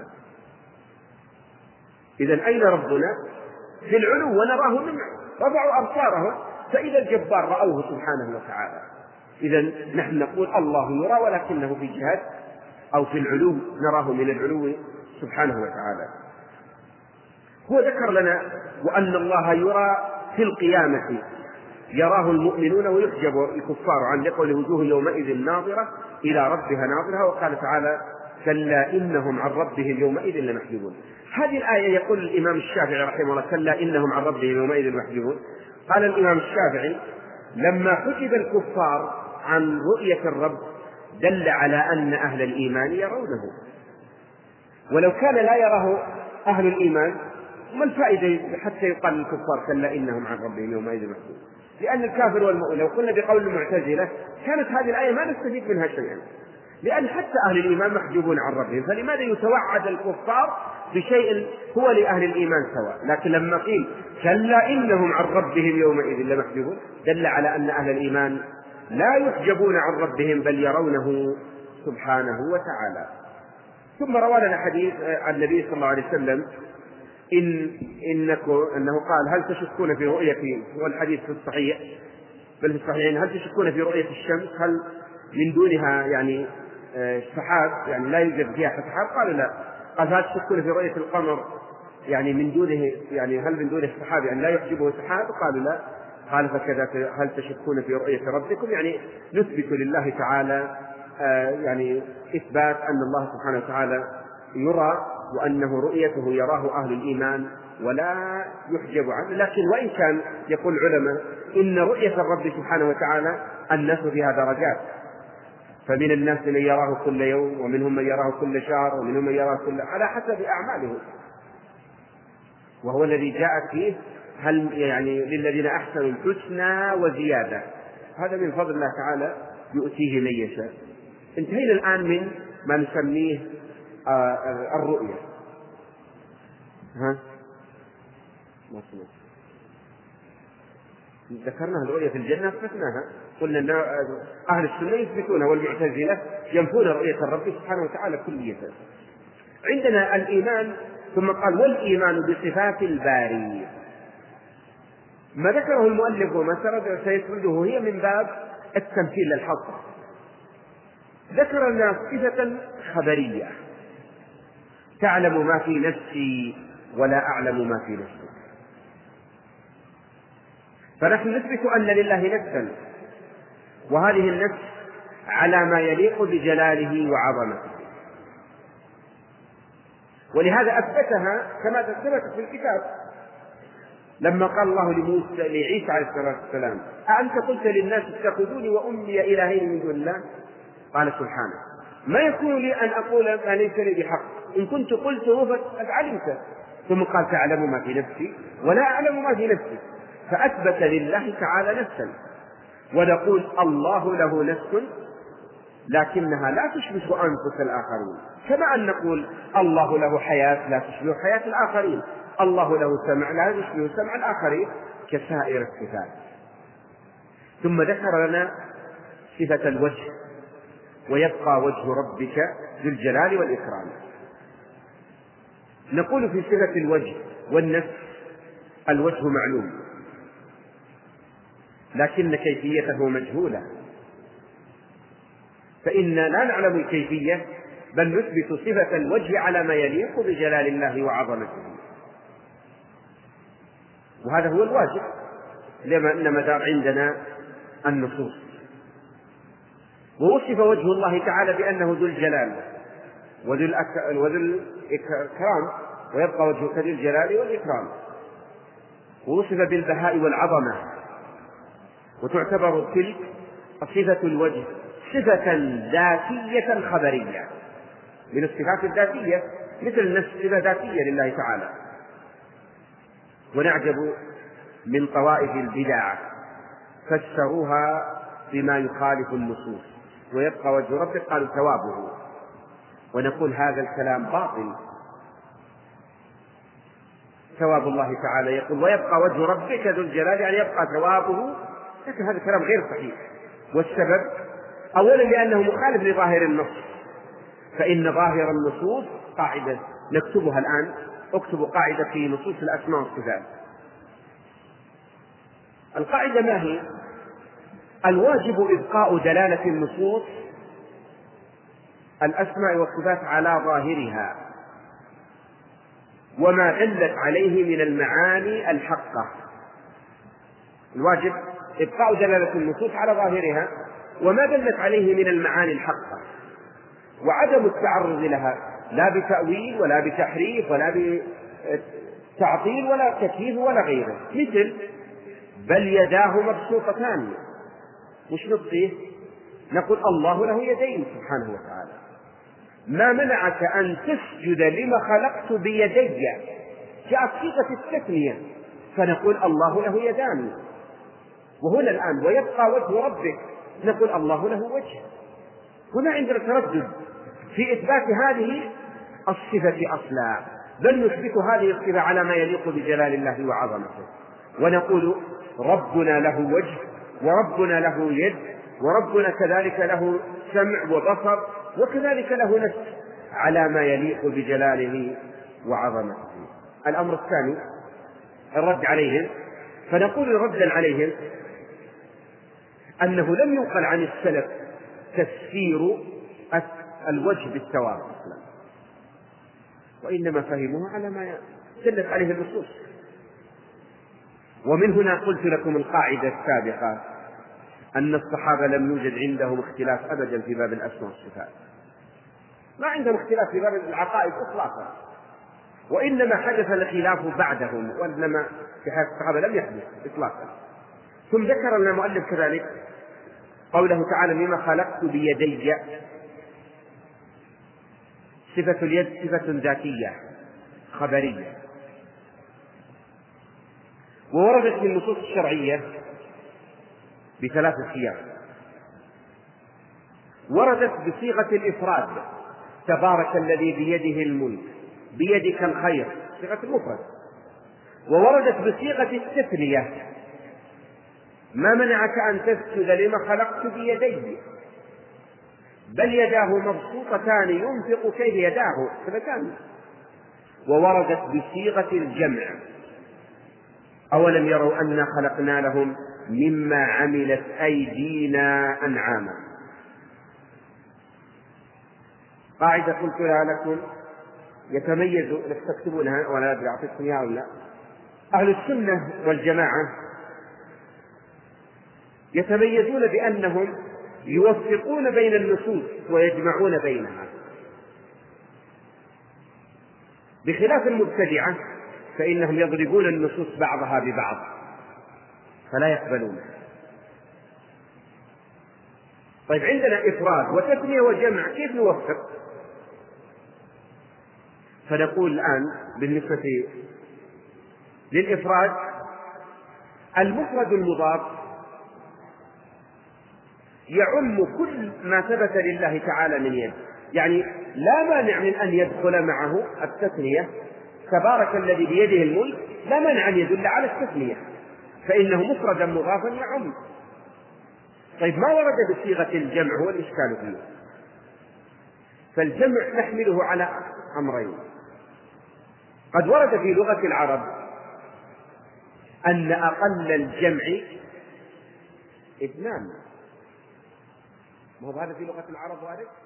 إذن أين ربنا؟ في العلو ونراه منه، رفعوا أبصارهم فإذا الجبار رأوه سبحانه وتعالى. إذن نحن نقول الله يرى ولكنه في جهة أو في العلو، نراه من العلو سبحانه وتعالى. هو ذكر لنا وأن الله يرى في القيامة، يراه المؤمنون ويحجب الكفار عن لقول وجوه يومئذ ناظرة إلى ربها ناظرة. وقال تعالى كلا إنهم عن ربهم يومئذ لمحجوبون. هذه الآية يقول الإمام الشافعي رحمه الله كلا إنهم عن ربهم يومئذ لمحجوبون. قال الإمام الشافعي لما حجب الكفار عن رؤية الرب دل على أن أهل الإيمان يرونه، ولو كان لا يراه أهل الإيمان ما الفائدة حتى يقال للكفار كلا إنهم عن ربهم يومئذ محجوبون؟ لأن الكافر والمؤمن لو قلنا بقول المعتزلة كانت هذه الآية ما نستفيد منها شيئا، لأن حتى أهل الإيمان محجوبون عن ربهم، فلماذا يتوعد الكفار بشيء هو لأهل الإيمان سواء؟ لكن لما قيل كلا إنهم عن ربهم يومئذ لمحجوبون دل على أن أهل الإيمان لا يحجبون عن ربهم بل يرونه سبحانه وتعالى. ثم روى لنا حديث عن النبي صلى الله عليه وسلم أنه قال هل تشكون في رؤيتي، والحديث في الصحيح بل في الصحيحين، هل تشكون في رؤية الشمس؟ هل من دونها يعني سحاب يعني لا يوجد فيها سحاب؟ قالوا لا. قال هل تشكون في رؤية القمر يعني من دونه يعني هل من دونه السحاب يعني لا يحجبه سحاب؟ قالوا لا. قال فكذا هل تشكون في رؤية ربكم؟ يعني نثبت لله تعالى يعني إثبات أن الله سبحانه وتعالى يرى وأنه رؤيته يراه أهل الإيمان ولا يحجب عنه. لكن وإن كان يقول العلماء إن رؤية الرب سبحانه وتعالى الناس فيها درجات، فمن الناس من يراه كل يوم ومنهم من يراه كل شهر ومنهم من يراه على حسب أعمالهم، وهو الذي جاءت فيه هل يعني للذين أحسنوا الحسنى وزيادة، هذا من فضل الله تعالى يؤتيه من يشاء. انتهينا الآن من ما نسميه الرؤية. ذكرنا الرؤية في الجنة أثبتناها، قلنا أن أهل السنة يثبتونها والمعتزلة ينفون رؤية الرب سبحانه وتعالى كلية. عندنا الإيمان، ثم قال والإيمان بصفات الباري. ما ذكره المؤلف وما سيسرده هي من باب التمثيل للحصر. ذكر لنا صفة خبرية تعلم ما في نفسي ولا أعلم ما في نفسك، فنحن نثبت أن لله نفسا، وهذه النفس على ما يليق بجلاله وعظمته، ولهذا أثبتها كما ثبتت في الكتاب. لما قال الله لموسى لعيسى عليه الصلاة والسلام: أأنت قلت للناس اتخذوني وأمي إلهين من دون الله؟ قال: سبحانه، ما يكون لي أن أقول ما ليس لي بحق، إن كنت قلته فقد علمته. ثم قال: تعلم ما في نفسي ولا أعلم ما في نفسي. فأثبت لله تعالى نفسا. ونقول الله له نفس لكنها لا تشبه أنفس الآخرين، كما أن نقول الله له حياة لا تشبه حياة الآخرين، الله له سمع لا يشبه سمع الآخرين، كسائر الصفات. ثم ذكر لنا صفة الوجه: ويبقى وجه ربك ذو الجلال والإكرام. نقول في صفة الوجه والنفس: الوجه معلوم لكن كيفيته مجهولة، فإنا لا نعلم الكيفية، بل نثبت صفة الوجه على ما يليق بجلال الله وعظمته، وهذا هو الواجب، لأن مدار عندنا النصوص. ووصف وجه الله تعالى بأنه ذو الجلال وذو الإكرام، ويبقى وجهك ذو الجلال والإكرام. ووصف بالبهاء والعظمة، وتعتبر تلك صفة الوجه صفة ذاتية خبرية من الصفات الذاتية، مثل النفس صفة ذاتية لله تعالى. ونعجب من طوائف البدع فسروها بما يخالف النصوص: ويبقى وجه ربك قالوا ثوابه. ونقول هذا الكلام باطل. ثواب الله تعالى يقول: ويبقى وجه ربك ذو الجلال، يعني يبقى ثوابه، لكن هذا الكلام غير صحيح. والسبب: أولا لأنه مخالف لظاهر النص، فإن ظاهر النصوص قاعدة نكتبها الآن، اكتبوا قاعدة في نصوص الأسماء والصفات. القاعدة ما هي؟ الواجب إبقاء دلالة النصوص الأسماء والصفات على ظاهرها وما دلت عليه من المعاني الحقة. الواجب إبقاء دلالة النصوص على ظاهرها وما دلت عليه من المعاني الحقة، وعدم التعرض لها لا بتأويل ولا بتحريف ولا بتعطيل ولا تكييف ولا غيره. مثل: بل يداه مبسوطتان، مش نطيه؟ نقول الله له يدين سبحانه وتعالى. ما منعك أن تسجد لما خلقت بيدي؟ جاءت صيغة التثنية، فنقول الله له يدان. وهنا الآن: ويبقى وجه ربك، نقول الله له وجه. هنا عندنا تردد في إثبات هذه الصفة أصلا، بل نثبت هذه الصفة على ما يليق بجلال الله وعظمته، ونقول ربنا له وجه، وربنا له يد، وربنا كذلك له سمع وبصر، وكذلك له نفس، على ما يليق بجلاله وعظمته. الأمر الثاني الرد عليهم، فنقول ردا عليهم أنه لم ينقل عن السلف تفسير الوجه بالثواب أصلا، وإنما فهموه على ما دلت عليه النصوص. ومن هنا قلت لكم القاعدة السابقة أن الصحابة لم يوجد عندهم اختلاف أبدا في باب الأسماء والصفات، ما عندهم اختلاف في باب العقائد إطلاقا، وإنما حدث الخلاف بعدهم، وإنما في حياة الصحابة لم يحدث إطلاقا. ثم ذكر لنا المؤلف كذلك قوله تعالى: مما خلقت بيدي. صفة اليد صفة ذاتية خبرية، ووردت في النصوص الشرعية بثلاث صيغ. وردت بصيغة الإفراد: تبارك الذي بيده الملك، بيدك الخير، صيغة المفرد. ووردت بصيغة التثنية: ما منعك أن تسجد لما خلقت بيدي، بل يداه مبسوطتان ينفق كيف يداه ثبتان. ووردت بصيغة الجمع: أولم يروا أنا خلقنا لهم مما عملت أيدينا أنعاما. قاعدة قلتها لكم يتميز، لك تكتبونها ولا أدري أعطيتكم إياها ولا لا. أهل السنة والجماعة يتميزون بأنهم يوفقون بين النصوص ويجمعون بينها، بخلاف المبتدعة فإنهم يضربون النصوص بعضها ببعض فلا يقبلون. طيب عندنا إفراد وتثنية وجمع، كيف نوفق؟ فنقول الآن بالنسبة للإفراد المفرد المضاف يعم كل ما ثبت لله تعالى من يد، يعني لا مانع من أن يدخل معه التثنية، تبارك الذي بيده الملك لا مانع أن يدل على التثنية فإنه مفردا مضافا يعم. طيب ما ورد بصيغة الجمع هو الإشكال فيه. فالجمع نحمله على أمرين: قد ورد في لغة العرب أن أقل الجمع اثنان، ما هو هذا في لغة العرب وارد؟